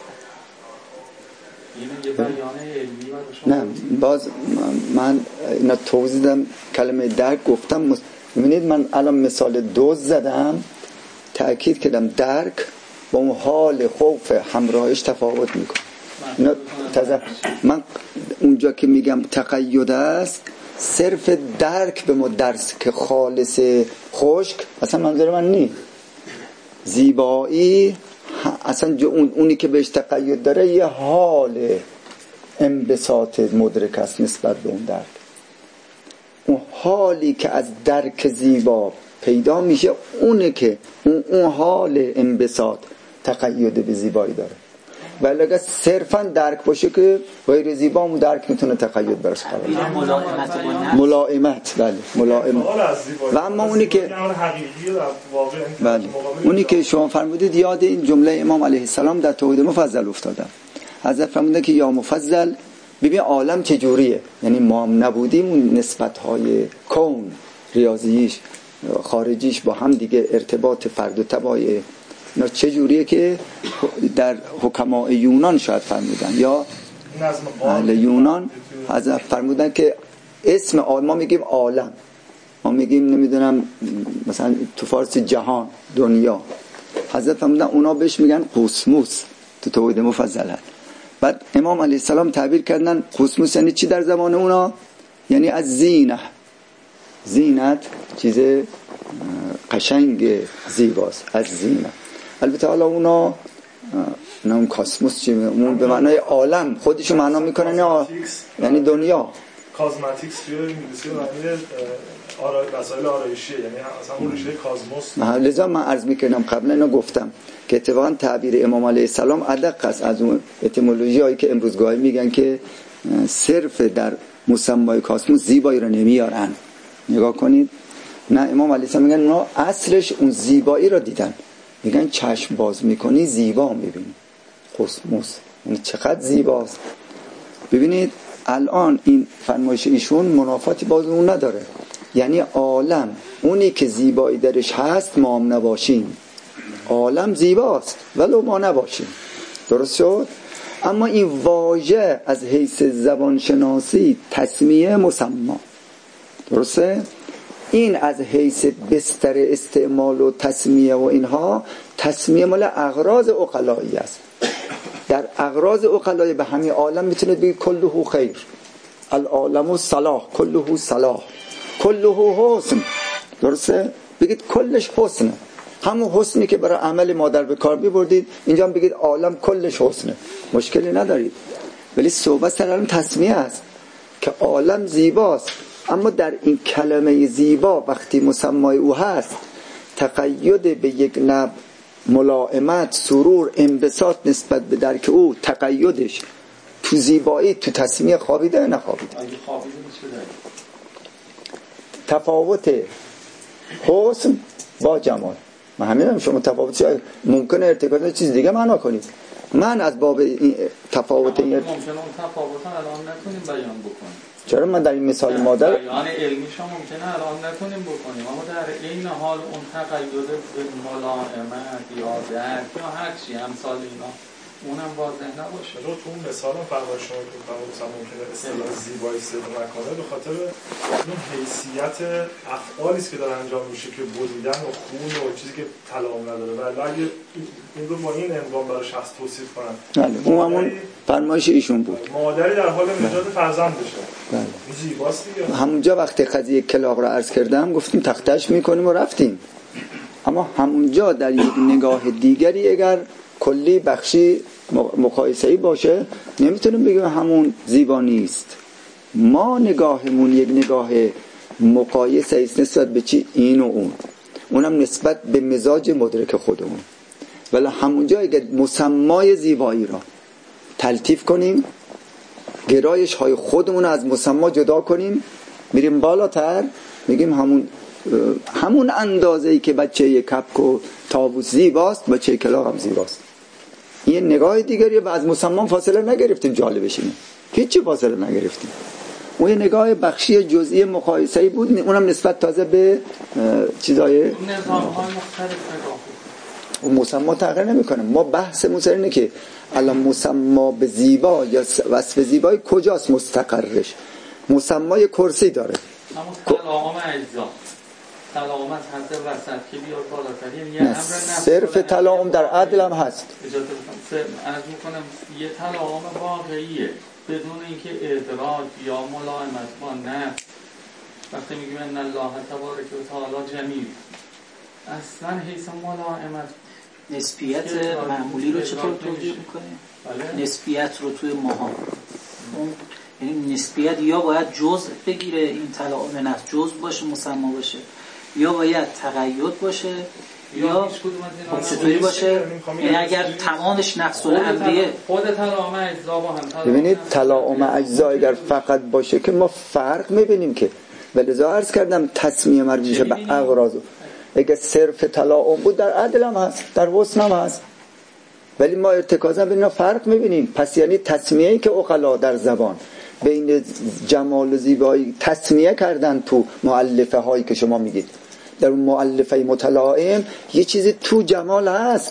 A: نه باز من اینا توضیح دادم، کلمه درک گفتم. ببینید من الان مثال دوز زدم، تأکید کردم درک با اون حال خوف همراهش تفاوت میکنه. اینا من اونجا که میگم تقید است صرف درک به ما درس که خالص خشک اصلا منظور من نیست. زیبایی اصلا اونی که بهش تقید داره یه حال انبساط مدرک است نسبت به اون درک. اون حالی که از درک زیبا پیدا میشه اونه که اون حال انبساط تقید به زیبایی داره. ولی اگر صرفا درک باشه که غیر زیبا اون درک میتونه تقید برش قرار ملائمت. بله ملائمت. و اما اونی که بله اونی که شما فرمودید یاد این جمله امام علیه السلام در توحید مفضل افتادم. حضرت فرمودن که یا مفضل ببین عالم چجوریه، یعنی ما هم نبودیم اون نسبت‌های کون ریاضیش خارجیش با هم دیگه ارتباط فرد و تبعیه اینا چجوریه که در حکماء یونان شاید فرمودن یا اهل یونان حضرت فرمودن که اسم ما میگیم عالم، ما میگیم نمیدونم مثلا تو فارسی جهان، دنیا، حضرت فرمودن اونا بهش میگن قسموس تو توحید مفضله. بعد امام علیه السلام تعبیر کردن قسموس یعنی چی در زمان اونا؟ یعنی از زینت چیز قشنگ زیباست، از زینت. البته حالا اونا اون کاسموس چی اون به معنای عالم خودشو معنا میکنن، یعنی دنیا.
F: کازماتیکس توی انگلیسی معنی وسایل آرایشی، یعنی اصلا اون ریشه کازموس.
A: لذا من عرض میکردم قبلا اینو گفتم که اتفاقا تعبیر امام علیه السلام ادق است از اون اتیمولوژی هایی که امروزگاهی میگن که صرف در مسمای کاسموس زیبایی رو نمیارن. نگاه کنید، نه، امام علیه السلام میگن اونا اصلش اون زیبایی رو دیدن، میگن چشم باز میکنی زیبا میبینی. کاسموس یعنی چقدر زیباست. ببینید الان این فرمایش ایشون منافاتی باز اون نداره، یعنی عالم اونی که زیبایی درش هست ما هم نباشیم، عالم زیباست ولو ما نباشیم. درست شد؟ اما این واژه از حیث زبانشناسی تسمیه مسما، درسته؟ این از حیث بستر استعمال و تسمیه و اینها تسمیه مال اغراض عقلایی است. در اغراض عقلایی به همین عالم میتونید بگید کله خیر، العالم صلاح، کله صلاح، کله حسن. درسته؟ بگید کلش حسنه، همون حسنی که برای عمل مادر به کار میبردید اینجا هم بگید عالم کلش حسنه، مشکلی ندارید. ولی صحبت سر علم تسمیه است که عالم زیباست، اما در این کلمه زیبا وقتی مسمای او هست تقید به یک نوع ملائمت، سرور، انبساط نسبت به درک او، تقیدش تو زیبایی تو تسمیه خوابیده نخوابیده؟ تفاوت حسن با جمال. من همینم شما تفاوتش ممکنه ارتکاز چیز دیگه معنا کنید. من از باب این تفاوت این
C: ممکنه اون تفاوت الان نتونیم بیان بکنیم.
A: چرا؟ من در این مثال مادر
C: بیان علمی شما ممکنه الان نتونیم بکنیم، اما در این حال اون تقید به ملائمت یا درک یا هر چی امثال اینا اونم واضح نباشه.
F: تو اون مثال فرمایش شما که مثلا ممکنه اصطلاح زیبایی استفاده نکنه به خاطر اون حیثیت افعالی است که داره انجام میشه که بریدن و خون و چیزی که تلاعم نداره. ولی اگه این رو با این عنوان برای شخص توصیف کنن،
A: اون همون فرمایش ایشون بود،
F: مادری در حال نجات فرزند بشه، این زیباست دیگه.
A: همونجا وقتی قضیه کلاغ رو عرض کردم گفتیم تختش میکنیم و رفتیم، اما همونجا در یک نگاه دیگری اگر کلی بخشی مقایسه‌ای باشه نمیتونیم بگیم همون زیبا نیست. ما نگاهمون یک نگاه مقایسه است نسبت به چی؟ این و اون، اونم نسبت به مزاج مدرک خودمون. ولی همونجا اگر مسمای زیبایی را تلطیف کنیم، گرایش های خودمون از مسما جدا کنیم، میریم بالاتر میگیم همون اندازه‌ای که بچه یک کپک و طاووس زیباست بچه کلاغ هم زیباست. این نگاه دیگریه و از مسما فاصله نگرفتیم. جالبش اینه هیچی فاصله نگرفتیم. اون نگاه بخشی جزئی مقایسه‌ای بود، اونم نسبت تازه به چیزای
C: نظام‌های مختلف نگاه
A: اون مسما تغییر نمی‌کنه. ما بحثمون سر اینه که الان مسما به زیبا یا وصف زیبایی کجاست مستقرش؟ مسمای کرسی داره،
C: اما تلاعم اجزا، تلاعم از حد وسط که بیاد بالاتر، یعنی یه امر نفس
A: صرف تلاعم در عدل هم هست.
C: اجازه بدم عرض می‌کنم یه تلاعم واقعیه بدون اینکه ادراک یا ملائمت با نفس. وقتی میگیم ان الله تبارک و تعالی جمیل، اصلا حیث ملائمت
D: نسبیت معمولی رو چطور توجیه می‌کنیم؟
C: بله؟
D: نسبیت رو توی ماها اون یعنی نسبیت یا باید جزء بگیره، این تلاعم نفس جزء باشه مسما باشه، یا باید تقید باشه، یا چطوری باشه؟ یعنی اگر تمامش نفس الامریه
C: خود تلاعم اجزا با هم
A: ببینید تلاعم اجزا اگر فقط باشه که ما فرق میبینیم که، ولذا عرض کردم تسمیه مرجیشه به اغراض. اگر صرف تلاعم بود در عدل هم هست، در حسن هم هست، ولی ما ارتکازا بین فرق میبینیم. پس یعنی تسمیه‌ای که عقلا در زبان بین جمال و زیبایی تسمیه کردن تو مؤلفه هایی که شما میگید، در اون مؤلفه متلاعم یه چیزی تو جمال هست،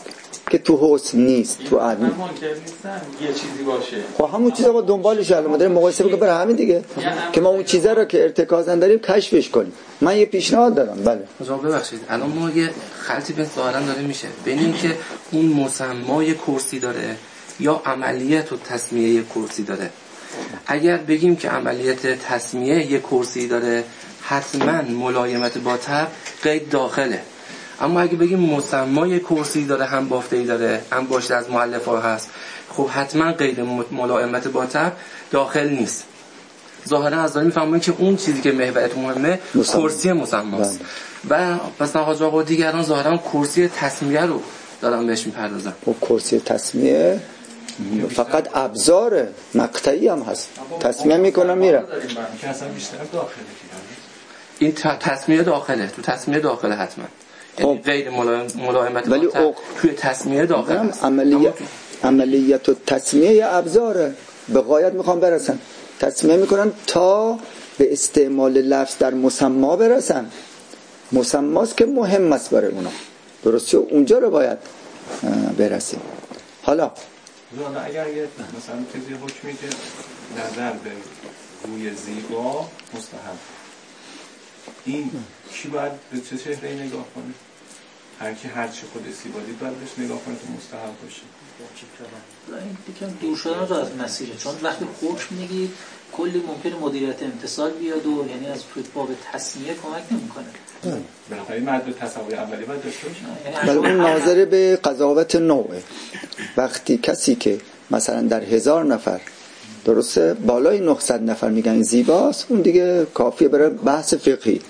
A: که تو حسن نیست، تو عدل.
C: من منکر نیستم یه چیزی باشه.
A: خب همون چیزا ما دنبالش الان داریم مقایسه بکنیم برای همین دیگه که ما اون چیزا رو که ارتکازا داریم کشفش کنیم. من یه پیشنهاد دارم. بله
H: جواب ببخشید، الان ما یه خلطی به ظاهرا داره میشه بین این که اون مسمای کرسی داره یا عملیات و تسمیه کرسی داره. اگر بگیم که عملیات تسمیه یه کرسی داره، حتما ملایمت با تب قید داخله. اما اگه بگیم مسمای کرسی داره، هم بافته‌ای داره، هم باشده از مؤلفه‌ها هست، خب حتما قید ملایمت با تب داخل نیست. ظاهرا از داریم میفهمیم که اون چیزی که محورت مهمه کرسی مسماست. و مثلا حاج آقا دیگران ظاهرا کرسی تسمیه رو دارن بهش میپردازن.
A: خب کرسی تسمیه فقط ابزار مقطعی هم هست، تسمیه میکنن میرن
C: که اصلا بیشتر داخله.
H: این تسمیه داخله، تو تسمیه داخله حتما. یعنی غیر ملائمت
A: ولی
H: توی تسمیه داخل است.
A: عملیات و تسمیه یه ابزاره، به غایت میخوام برسن، تسمیه میکنن تا به استعمال لفظ در مسما برسن. مسماست که مهم است برای اونا، درسته؟ اونجا رو باید برسیم. حالا
B: اگر مثلا چیزی حکمی که نظر به روی زیبا مستحب، این کی باید به چه چهره‌ای نگاه کنه؟ هر کی هر چی خودش زیبا دید باید بهش نگاه کنه که مستحب باشه.
D: این دیگه دور شدن رو از مسیره، چون وقتی حکم میگید کلی ممکنه مدیریت امتثال بیاد و یعنی از باب تصمیه کمک نمیکنه.
B: بنابراین مد تصور اولی باید داشته باشه.
A: ولی اون ناظر به قضاوت نوعه. وقتی کسی که مثلا در 1000 نفر درسته بالای 900 نفر میگن زیباست، اون دیگه کافیه برای بحث فقهی.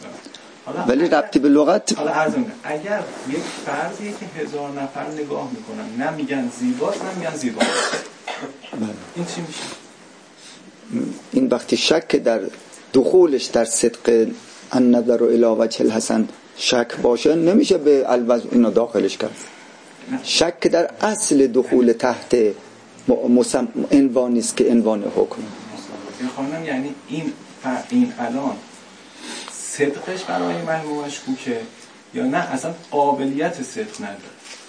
A: ولی ربطی به لغت.
B: حالا اگر یک فرضیه که 1000 نفر نگاه میکنن نه میگن زیباست نه میگن زیباست، این چی میشه؟
A: این وقتی شک در دخولش در صدق النظر الی وجه الحسن شک باشه، نمیشه به الوجه اینو داخلش کرد. شک در اصل دخول تحت عنوانی است که عنوان حکم.
B: خانم یعنی این الان صدقش برای محموم مشکوکه یا نه اصلا قابلیت صدق نداره؟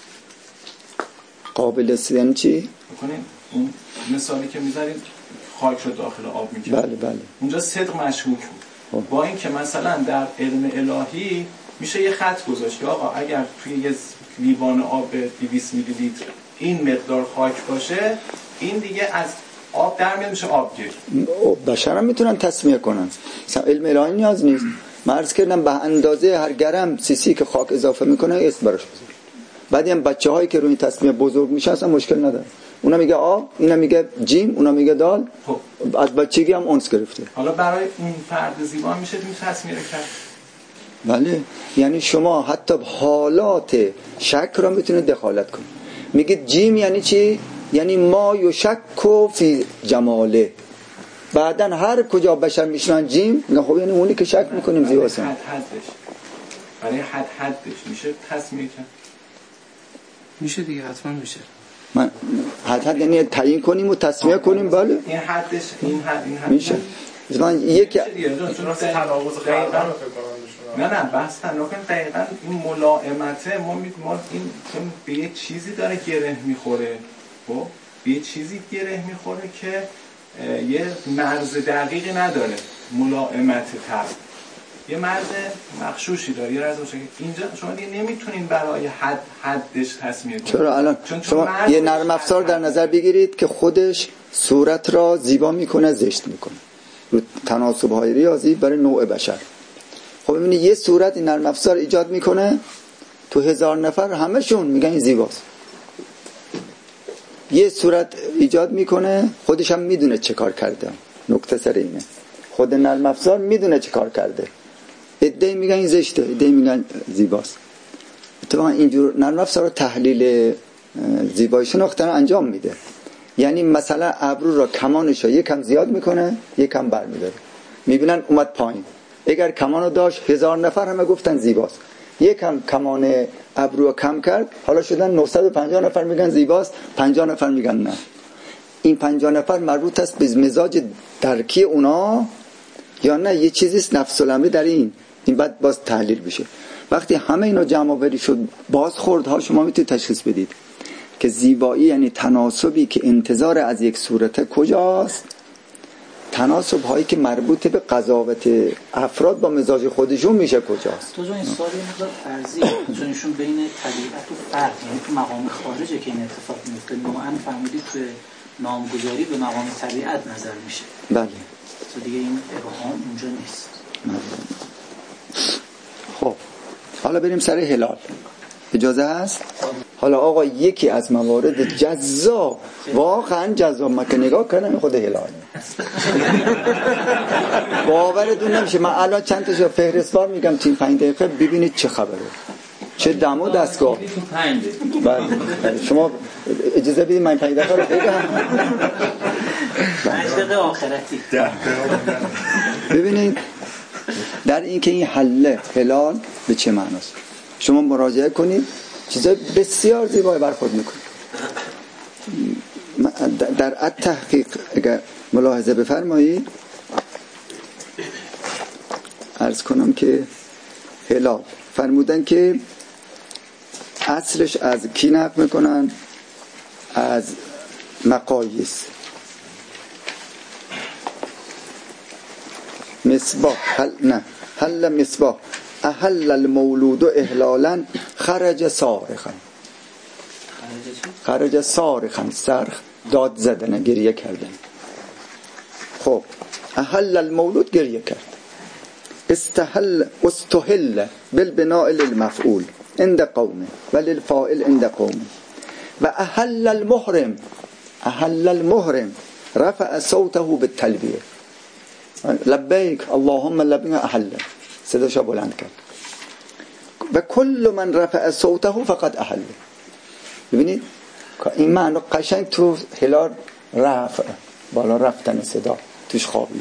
A: قابلیت یعنی چی؟
B: بکنین اون مثالی که میذارید خاک رو داخل آب میکنه.
A: بله.
B: اونجا صدق مشکوک بود. با این که مثلا در علم الهی میشه یه خط گذاشت که آقا اگر توی یه لیوان آب 200 میلی لیتر این مقدار خاک باشه، این دیگه از آب در میاد میشه آبگیر.
A: بشر هم میتونن تسمیه کنن، مثلا علم الهی نیاز نیست. من عرض کردم به اندازه هر گرم سیسی که خاک اضافه میکنه اسم براش بذار. بعدی هم بچه هایی که روی تصمیه بزرگ میشه اصلا مشکل نداره، اونا میگه آب، اینا میگه جیم، اونا میگه دال. از بچگی هم اونس گرفته.
B: حالا برای اون فرد زیبا میشه این تصمیه کرد.
A: بله، یعنی شما حتی حالات شک را میتونید دخالت کنید. میگید جیم یعنی چی؟ یعنی ما یشک فی جماله. بعدن هر کجا بشر میشنن جیم، خب یعنی اونی که شک میکنیم زیباست.
B: برای حدش میشه تصمیه کرد.
H: میشه دیگه، حتما میشه.
A: من حد یعنی تعیین کنیم و تصمیه کنیم. بله
B: این حدش این حد
A: میشه. من یک
B: نه بحث تنها کن دقیقاً این ملائمته ما این چون به یه چیزی داره گره میخوره، خب به یه چیزی گره میخوره که یه مرز دقیقی نداره. ملائمت طرف یه مرز مخشوشی داره، یه رازه که اینجا شما دیگه نمیتونین برای حدش تصمیه کنید.
A: چرا الان شما یه نرم افزار در نظر بگیرید که خودش صورت را زیبا میکنه، زشت میکنه، رو تناسب‌های ریاضی برای نوع بشر. خب ببینید یه صورت این نرم افزار ایجاد میکنه، تو 1000 نفر همشون میگن این زیباست. یه صورت ایجاد میکنه، خودش هم میدونه چه کار کرده. نکته سر اینه، خود نرم افزار میدونه چه کار کرده. عده‌ای میگن این زشته، عده‌ای میگن زیباست. اتفاقا اینجور نرم افزار تحلیل زیبایی شناخت انجام میده. یعنی مثلا ابرو را کمانش را یکم زیاد میکنه، یکم برمیداره، میبینن اومد پایین. اگر کمانو داشت 1000 نفر همه گفتن زیباست. یکم کمان ابرو را کم کرد، حالا شدن 950 نفر میگن زیباست، 50 نفر میگن نه. این 50 نفر مربوط است به مزاج درکی اونا یا نه یه چیزیست نفس الامر در این بعد باز تحلیل بشه. وقتی همه اینا جمع آوری شد بازخوردها شما میتونید تشخیص بدید که زیبایی یعنی تناسبی که انتظار از یک صورت کجاست، تناسب هایی که مربوط به قضاوت افراد با مزاج خودشون میشه کجاست.
D: تو این سوال مقدار فرضی چون ایشون بین طبیعت و فرد یعنی تو مقام خارجه که این اتفاق میفته. نوعا فهمیدید که نامگذاری به مقام طبیعت نظر میشه.
A: بله.
D: تو دیگه این ابهام اونجا نیست.
A: خب حالا بریم سر هلال. اجازه هست؟ حالا آقا یکی از موارد جذاب، واقعا جذاب، من که نگاه کردم خود هلال باورتون نمیشه. من الان چند تا فهرستوار میگم تیم 5 دقیقه ببینید چه خبره، چه دم و دستگاه. بله شما اجازه بدید من 5 دقیقه رو بگم.
D: 5 دقیقه آخرتی.
A: ببینید در این که این حله هلال به چه معناست شما مراجعه کنید، چیزای بسیار زیبایی برخورد میکنید. در التحقیق اگر ملاحظه بفرمایید عرض کنم که هلال فرمودن که اصلش از کی نقل میکنن؟ از مقایس. مصباح حل مصباح احل المولود احلالا خرج صارخا. خرج صارخا، صرخ داد زدن، گریه کردن. خب احل المولود گریه کرد. استحل بالبناء للمفعول عند قوم وللفاعل عند قوم. و احل المحرم رفع صوته بالتلبیه لبیک اللهم لبیک احل، صداشو بلند کرد. و کل من رفع صوته فقط احل. ببینید این معنی قشنگ تو هلال رفع، بالا رفتن صدا توش خوابیده.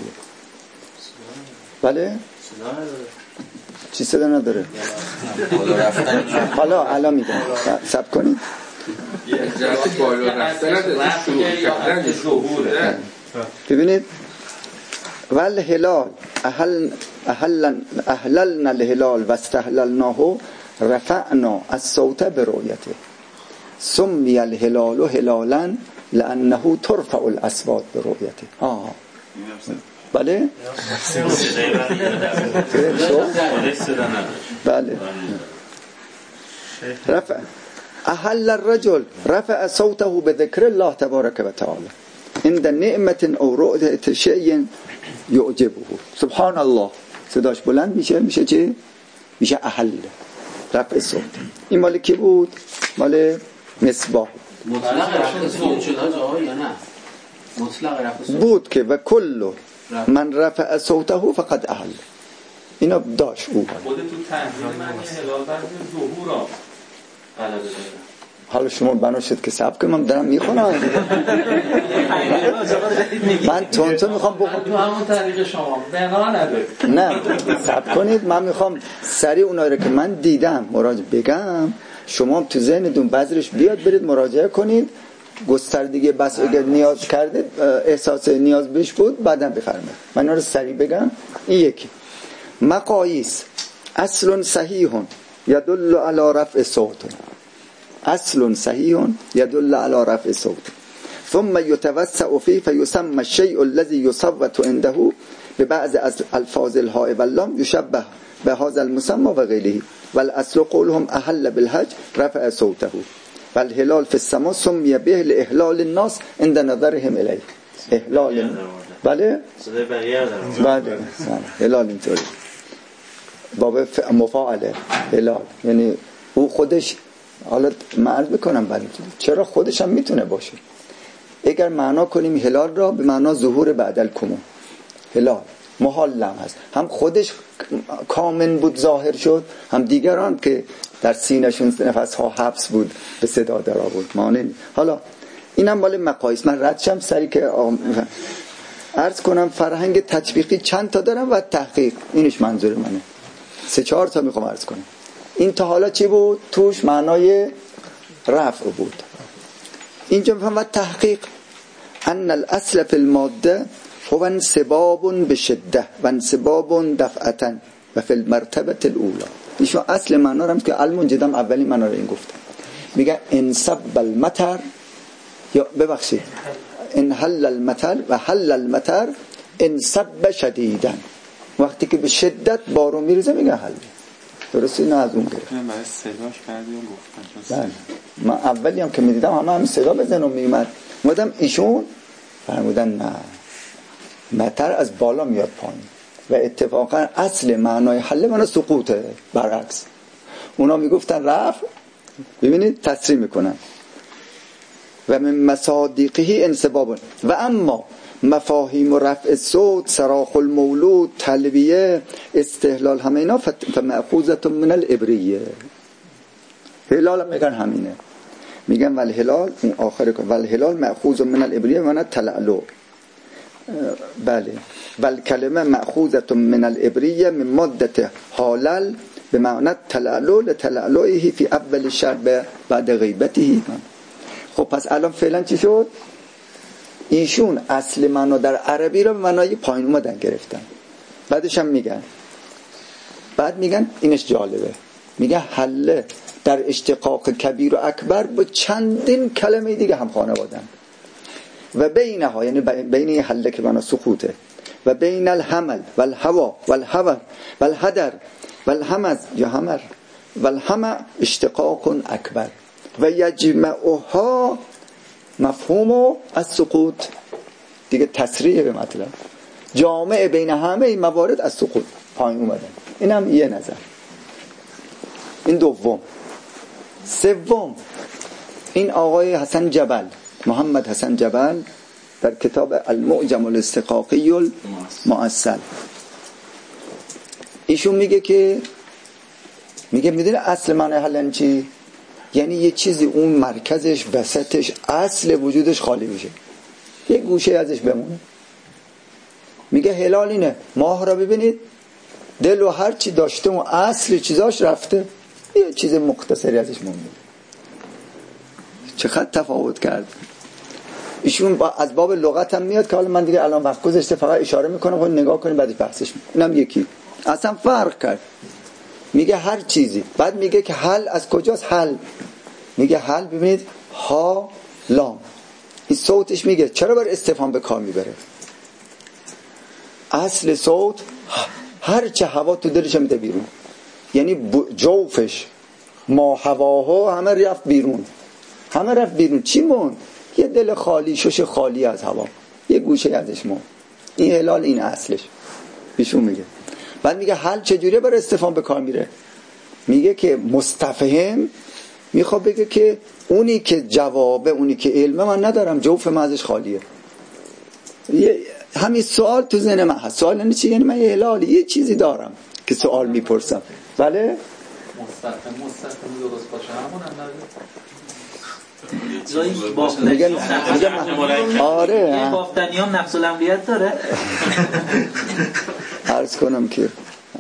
A: بله؟ چی صدا نداره؟ حالا الان میگم صبر کنید.
H: بالا رفتن ظهوره.
A: ببینید ول هلال احللنا الهلال و استحللناه رفعنا الصوت برؤيته سمي الهلال هلالا لانه ترفع الاصوات برؤيته. بله بله. رفع احل الرجل رفع صوته بذكر الله تبارك وتعالى عند نعمة او رؤية شيء یعجبه. سبحان الله صداش بلند میشه چه؟ میشه احل، رفع صوت. این مال کی بود؟ مال مصباح.
E: مطلق رفع صوت شد یا نه؟ مطلق رفع صوت
A: بود که و کل من رفع صوته فقط احل. اینا داشت او.
B: خود تو تنظیم من هلال بعد ظهور را غلبه داره.
A: حالا شما بنا شد که صبر کنم، من دارم میخونم. من تونتون میخوام بخونم
C: تو همون طریق شما بنا نداره.
A: نه صبر کنید، من میخوام سریع اونایی رو که من دیدم مراجعه بگم، شما تو ذهنتون بذرش بیاد برید مراجعه کنید. گستردگی بس اگر نیاز کردید احساس نیاز بهش بود بعداً بفرمایید. من اینا رو سریع بگم. این یکی مقایس اصل صحیح یدل علی رفع صوت. اصل صحیح يدل على رفع الصوت ثم يتوسع فيه فيسمى الشيء الذي يصوت عنده ببعض الفاظ الهاء واللام يشبه بهذا المسمى وغيره. والاصل قولهم احل بالحج رفع صوته والهلال في السماء سمي به لاحلال الناس عند نظرهم اليه. احلال بله
E: صدای بقیه رو
A: بله هلال اینطوری باب مفاعله هلال یعنی او خودش. حالا معرض بکنم بعد چرا خودش هم میتونه باشه. اگر معنا کنیم هلال را به معنا ظهور بعد الکمون، هلال محال هم هست، هم خودش کامن بود ظاهر شد، هم دیگران که در سینه‌شون نفس ها حبس بود به صدا در آورد. مانند حالا اینم مال مقایس. من ردشم سری که عرض کنم فرهنگ تطبیقی چند تا دارم و تحقیق، اینش منظور منه. 3-4 تا میخوام عرض کنم. این تا حالا چی بود؟ توش معنای رفع بود. اینجا میفهم و تحقیق ان الاصل فی الماده هو انصباب بشده و انصباب دفعتا و فی المرتبه الاولى. ایشون اصل معنا رو هم که المنجدم اولین معنا رو این گفتن، میگه انسب المطر، یا ببخشید ان حل المطر و حل المطر انسب شدیدا، وقتی که به شدت بارون میریزه میگه حل. درسته؟ نه از اون گرفت.
I: من برای صداش بعضی گفتن.
A: من اولی هم که میدیدم همه صدا بزنم میومد، مودم ایشون فرمودن نه، مطر از بالا میاد پایین و اتفاقا اصل معنای حل من سقوطه، برعکس اونا میگفتن رفع. ببینید تصریح میکنن و من مصادیقه انسباب و اما مفاهیم و رفع صوت، صراخ المولود، تلویه، استهلال، همه اینا فمأخوذة من الابریه. هلال میگن همینه، میگن والهلال اون آخر کن والهلال مأخوذ من الابریه و نه تلعلو. بله بل کلمه مأخوذة من الابریه من مادة حالل به معنی تلعلو لتلعلوه فی اول شرب بعد غیبته. خب پس الان فعلا چی شد؟ ایشون اصل معنا در عربی رو به معنای پایین اومدن گرفتن. بعدش هم میگن، بعد میگن اینش جالبه، میگه حله در اشتقاق کبیر و اکبر با چندین کلمه دیگه هم خانوادن و بینها، یعنی بین حله که معنا سقوطه، و بین الحمل والهوا والهور والهدر والهمز یا همر والهمع اشتقاق اکبر و یجمعها مفهوم از سقوط. دیگه تصریح به مطلب جامع بین همه این موارد از سقوط پایین اومدن. این هم یه نظر. این دوم. سوم این آقای حسن جبل، محمد حسن جبل، در کتاب المعجم الاستقاقی المؤصل ایشون میگه که میدونه اصل معنی حل چی؟ یعنی یه چیزی اون مرکزش وسطش اصل وجودش خالی میشه، یه گوشه ازش بمونه. میگه هلال اینه، ماه را ببینید دل و هر چی داشته اون اصل چیزاش رفته، یه چیز مختصری ازش مونده. چقدر تفاوت کرد. ایشون از باب لغت هم میاد که حالا من دیگه الان وقت گذاشته فقط اشاره میکنم، خود نگاه کنیم بعدش بحثش میکنم. اینم یکی اصلا فرق کرد. میگه هر چیزی، بعد میگه که حل از کجاست؟ حل میگه حل ببینید ها لام، این صوتش میگه چرا بر استفهام به کار میبره؟ اصل صوت هر چه هوا تو دلش میده بیرون، یعنی جوفش ما هواها همه رفت بیرون، همه رفت بیرون. چی مون؟ یه دل خالی، شش خالی از هوا، یه گوشه ازش مون. این هلال این اصلش بیشون میگه. بعد میگه حل چجوری بر استفهام به کار میره؟ میگه که مستفهم میخواد بگه که اونی که جوابه، اونی که علمه من ندارم، جوف من ازش خالیه. همین سوال تو ذهن من هست. سوال یعنی چی؟ یعنی من یه هلالی یه چیزی دارم که سوال میپرسم. بله؟
C: مستفهم درست باشه همون
D: هم
A: آره
D: بافتنی هم نفس الامریت داره.
A: عرض کنم که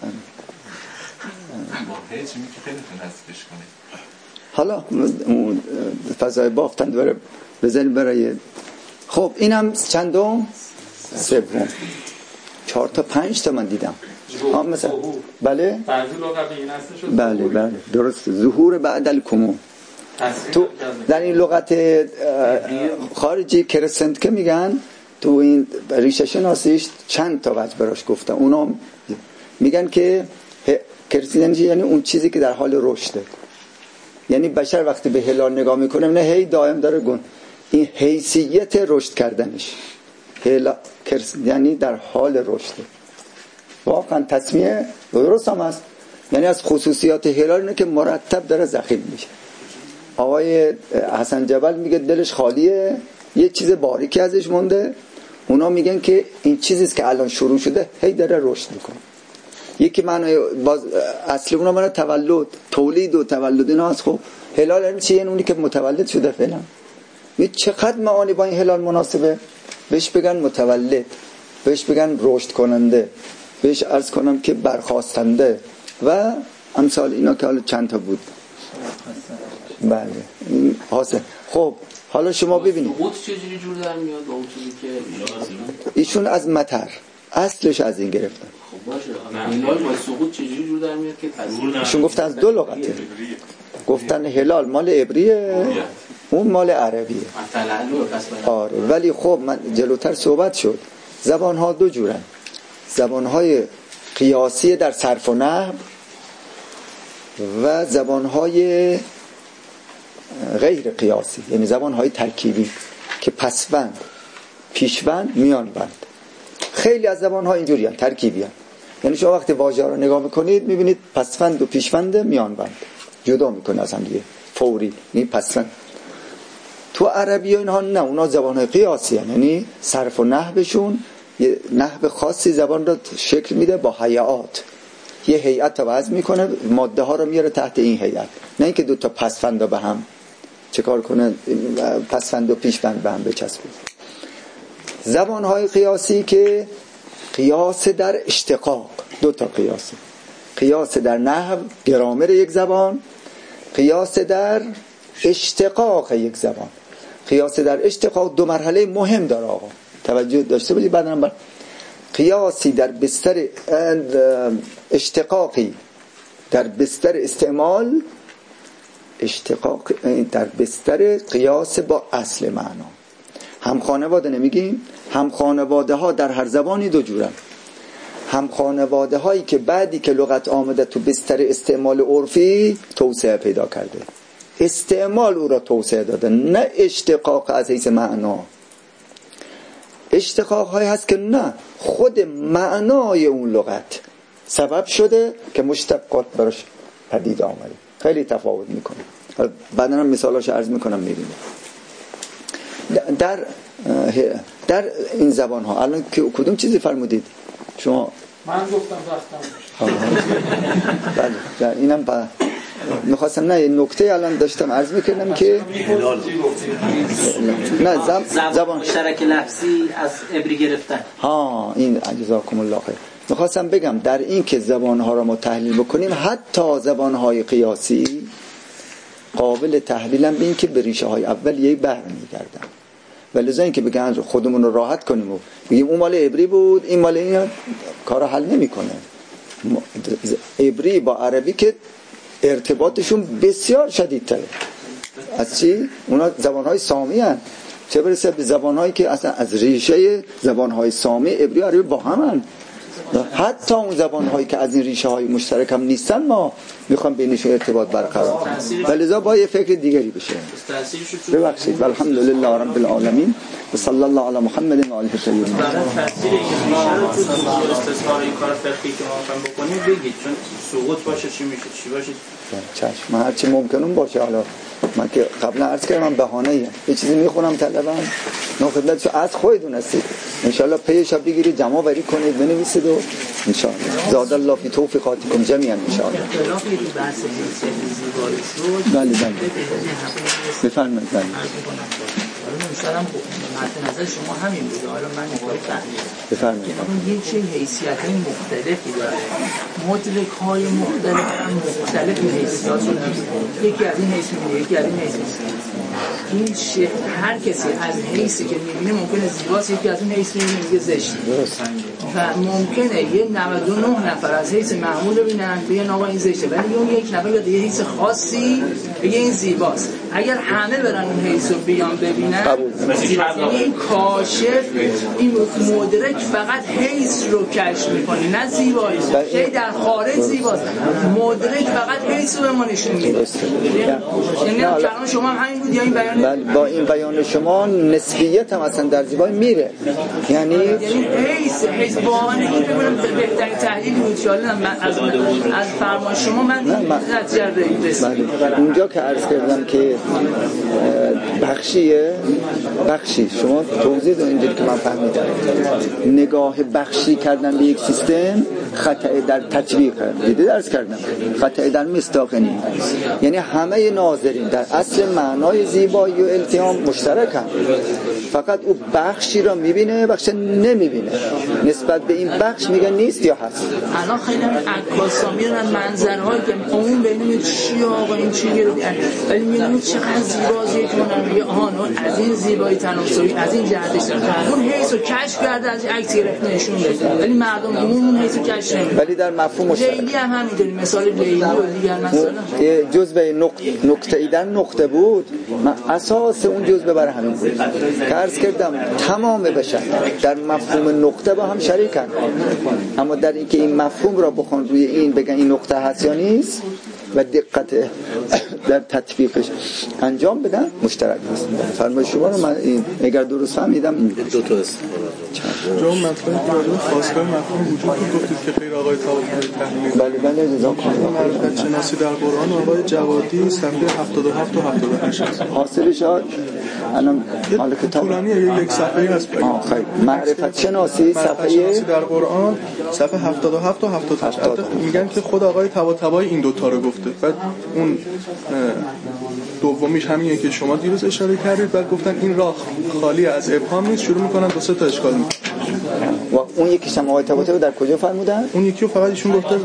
A: حالا فضای بافتن داره بزنیم برای. خب اینم چندم؟ سوم. 4 تا 5 تا من دیدم. مثلا بله بله درست. ظهور بعد الکمون تو در این لغت خارجی کرسنت که میگن تو این ریشه شناسیش چند تا وجه براش گفتن. اونا میگن که کرسنت یعنی اون چیزی که در حال رشده، یعنی بشر وقتی به هلال نگاه میکنه نه هی دائم داره گون، این حیثیت رشد کردنش یعنی در حال رشده. واقعا تسمیه درست هم هست، یعنی از خصوصیات هلال اینه که مرتب داره ضخیم میشه. آقای حسن جبل میگه دلش خالیه، یه چیز باریکی ازش مونده. اونا میگن که این چیزیست که الان شروع شده هی داره رشد میکنه. یکی معنی باز اصلی اونا معنی تولد، تولید و تولد اینا هست. خب هلال یعنی چیه؟ اونی که متولد شده فعلا. می چقدر معانی با این هلال مناسبه؟ بهش بگن متولد، بهش بگن رشد کننده، بهش عرض کنم که برخاستنده و امثال اینا که حالا چند تا بود. بله این حاصل. خب حالا شما ببینید
E: سقوط چجوری جور در میاد با اون چیزی که
A: ایشون از مطر اصلش از این گرفتن.
E: خب باشه هلال با سقوط چجوری جور در میاد که
A: ایشون گفتن از دو لغته، گفتن هلال مال عبریه اون مال عربیه. آره ولی خب من جلوتر صحبت شد زبان‌ها دو جورن، زبان‌های قیاسی در صرف و نحو و زبان‌های غیر قیاسی، یعنی زبان‌های ترکیبی که پسوند، پیشوند، میانوند. خیلی از زبان‌ها اینجوری هستند، ترکیبی هستند. یعنی شما وقتی واژه رو نگاه می‌کنید می‌بینید پسوند و پیشوند، میانوند جدا می‌کنه از هم دیگه فوری، یعنی پسوند. تو عربی و اینها نه، اونا زبان‌های قیاسی هستند، یعنی صرف و نحوشون یه نحو خاصی زبان رو شکل میده با هیئات، یه هیئت رو وضع میکنه، ماده ها رو میاره تحت این هیئت، نه اینکه دو تا پسوند رو به هم چه کار کنه، پسوند و پیشوند به هم بچسبه. زبان‌های قیاسی که قیاس در اشتقاق، دو تا قیاسه، قیاس در نحو گرامر یک زبان، قیاس در اشتقاق یک زبان. قیاس در اشتقاق دو مرحله مهم داره آقا، توجه داشته باشید. بعدم قیاسی در بستر اشتقاقی در بستر استعمال، اشتقاق در بستر قیاس با اصل معنا. هم خانواده نمیگیم، هم خانواده ها در هر زبانی دو جورن. هم خانواده هایی که بعدی که لغت آمده تو بستر استعمال عرفی توسعه پیدا کرده، استعمال او را توسعه داده، نه اشتقاق از حیث معنا. اشتقاق هایی هست که نه، خود معنای اون لغت سبب شده که مشتقات براش پدید آمده، خیلی تفاوت میکنه. بعدا هم مثالاش عرض میکنم میبینید. در این زبان ها الان کدوم چیزی فرمودید شما؟
C: من گفتم وقتم
A: بله اینم میخواستم نه نکته الان داشتم عرض میکردم که نه
D: زبان مشترک لفظی از عبری گرفتن.
A: ها این جزاکم الله خیر. میخواستم بگم در این که زبانها را ما تحلیل بکنیم، حتی زبانهای قیاسی قابل تحلیل هم به این که به ریشه های اولیه برمیگردن. ولذا این که بگن خودمون رو راحت کنیم و بگیم اون مال عبری بود این مال این، کار حل نمیکنه. عبری با عربی که ارتباطشون بسیار شدیدتره. از چی؟ اونا زبانهای سامی هستند، چه برسه به زبانهایی که اصلا از ریشه زبانهای سامی عبری و عربی با هم هستند. حتی اون زبانهایی که از این ریشه های مشترک هم نیستن ما میخوام بینشون ارتباط برقرار کنیم، ولذا با یه فکر دیگری بشه. ببخشید. الحمدلله رب العالمین و صلی الله علی محمد و آله الطاهرین.
J: تفسیر این ریشه رو تو استثمار این کار فقهی که ما میخوایم بکنیم بگید، چون سقوط باشه چی میشه، چی باشه.
A: چشم، من هر چی ممکنون باشه. حالا من که قبلا عرض کردم بهانه‌ای یه چیزی میخونم طلبم نو خدمتشو از خودتون هستید، ان شاء الله پیش بگیرید جمع آوری کنید بنویسید و ان شاء الله زاد الله فی توفیقاتکم جمیعا ان شاء الله. بله بفرمایید.
D: مثلا مد نظر شما همین بوده، حالا من میخوام
A: بفرمایید.
D: که یه چه حیثیت‌های مختلفی داره، مدرک‌های مختلف هم مختلف حیثیت‌هاشون هست. یکی از این حیث می‌بینه، یکی از این حیث این هر کسی از حیثی که می‌بینه ممکنه زیباست، یکی از این حیث می‌بینه زشته و ممکنه یه 99 نفر از حیث معمول ببینن بگن آقا این زشته، ولی اون یک نفر یا یه حیث خاصی بگه این زیباست. اگر همه برن اون حیث رو بیان ببینن، یعنی این کاشف، این مدرک فقط حیث رو کشف میکنه نه زیبایی. شی در خارج زیباست، مدرک فقط حیث رو به ما نشون میده. یعنی کلام شما هم همین بود یا این بیان؟
A: با این بیان شما نسبیت هم اصلا در زیبایی میره، یعنی
D: حیث واقعا این بگم بهترین تحلیل بود ان من از فرمان شما من نتیجه رسیدم.
A: اونجا که عرض کردم که بخشی شما توضیح دادید که من فهمیدم نگاه بخشی کردن به یک سیستم خطأ در تطبیق دیده عرض کردم، خطأ در مصداق نیست. یعنی همه ناظرین در اصل معنای زیبایی و التیام مشترکن، فقط او بخشی را میبینه، بخش نمیبینه. نسبت به این بخش میگه نیست یا هست.
D: الان خیلی عکاسا میرن منظرهایی که عموم ببینید چی آقا این چی گرفت، ولی میبینید چقدر زیبازیه که اون میگه آها از این زیبایی تناسبی از این جهتش اون حیثو کشف کرده از عکس گرفت نشون بده، ولی مردم اون حیثو کشف نمی‌کنه.
A: ولی در مفهوم مشترک
D: لیلی هم همینطوری، مثال لیلی و دیگر مثلا
A: جزء نقطه ایدن نقطه بود، من اساس اون جزء برای همین بود که عرض کردم تمام بشر در مفهوم نقطه با هم شریکن، اما در اینکه این مفهوم را بخون روی این بگن این نقطه هست یا نیست و دقت در تطبیقش انجام بدن مشترک است. فرمایش شما رو من اگر درست فهمیدم
K: دو تا است
F: جا مطلب راجع خواستگاه مفهوم وجود گفتید که غیر آقای طالبی تحلیل
A: بله رضا کنم
F: معرفت شناسی در قرآن آقای جوادی صفحه 77 و 78 است.
A: حاصلش الان مال کتاب
F: طولانیه، یک صفحه هست.
A: خیلی معرفت شناسی صفحه
F: در قرآن صفحه 77 و 78 میگن که خود آقای طباطبایی این دوتا رو گفته. بعد اون دومیش همینه که شما دیروز اشاره کردید، بعد گفتن این راه خالی از ابهام نیست، شروع میکنن دو سه تا اشکال میکنن.
A: و اون یکیش هم آقای طباطبایی در کجا فرمودن؟
F: اون یکی رو فقط ایشون گفته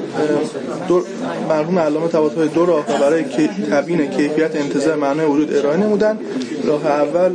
F: مرحوم علامه طباطبایی دو راه برای تبیین کیفیت انتزاع معنای وجود ارائه نمودن. راه اول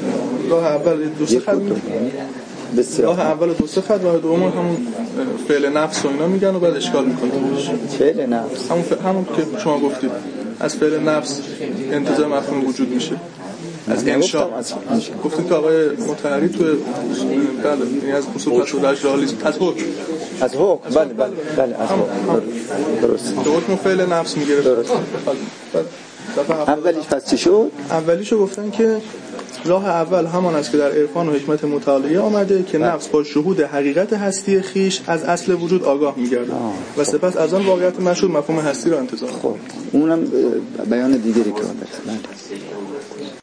F: دو سه خط، راه اول دو سه خط، راه دوم همون فعل نفس و اینا میگن و بعد اشکال میکنه.
A: فعل نفس
F: همون که شما گفتید از فعل نفس انتزاع مفهوم وجود میشه. از انشاء گفتید که آقای مطهری تو بله یعنی از اصول تصور اجرالیسم از حکم بله از حکم درست به حکم فعل نفس میگرفت. درست.
A: اولیش پس چی شد؟
F: اولیشو گفتن که راه اول همان است که در عرفان و حکمت مطالعه آمده که نفس با شهود حقیقت هستی خیش از اصل وجود آگاه می‌گردد و سپس از آن واقعیت مشهود مفهوم هستی را انتزاع.
A: خب اونم بیان دیگری که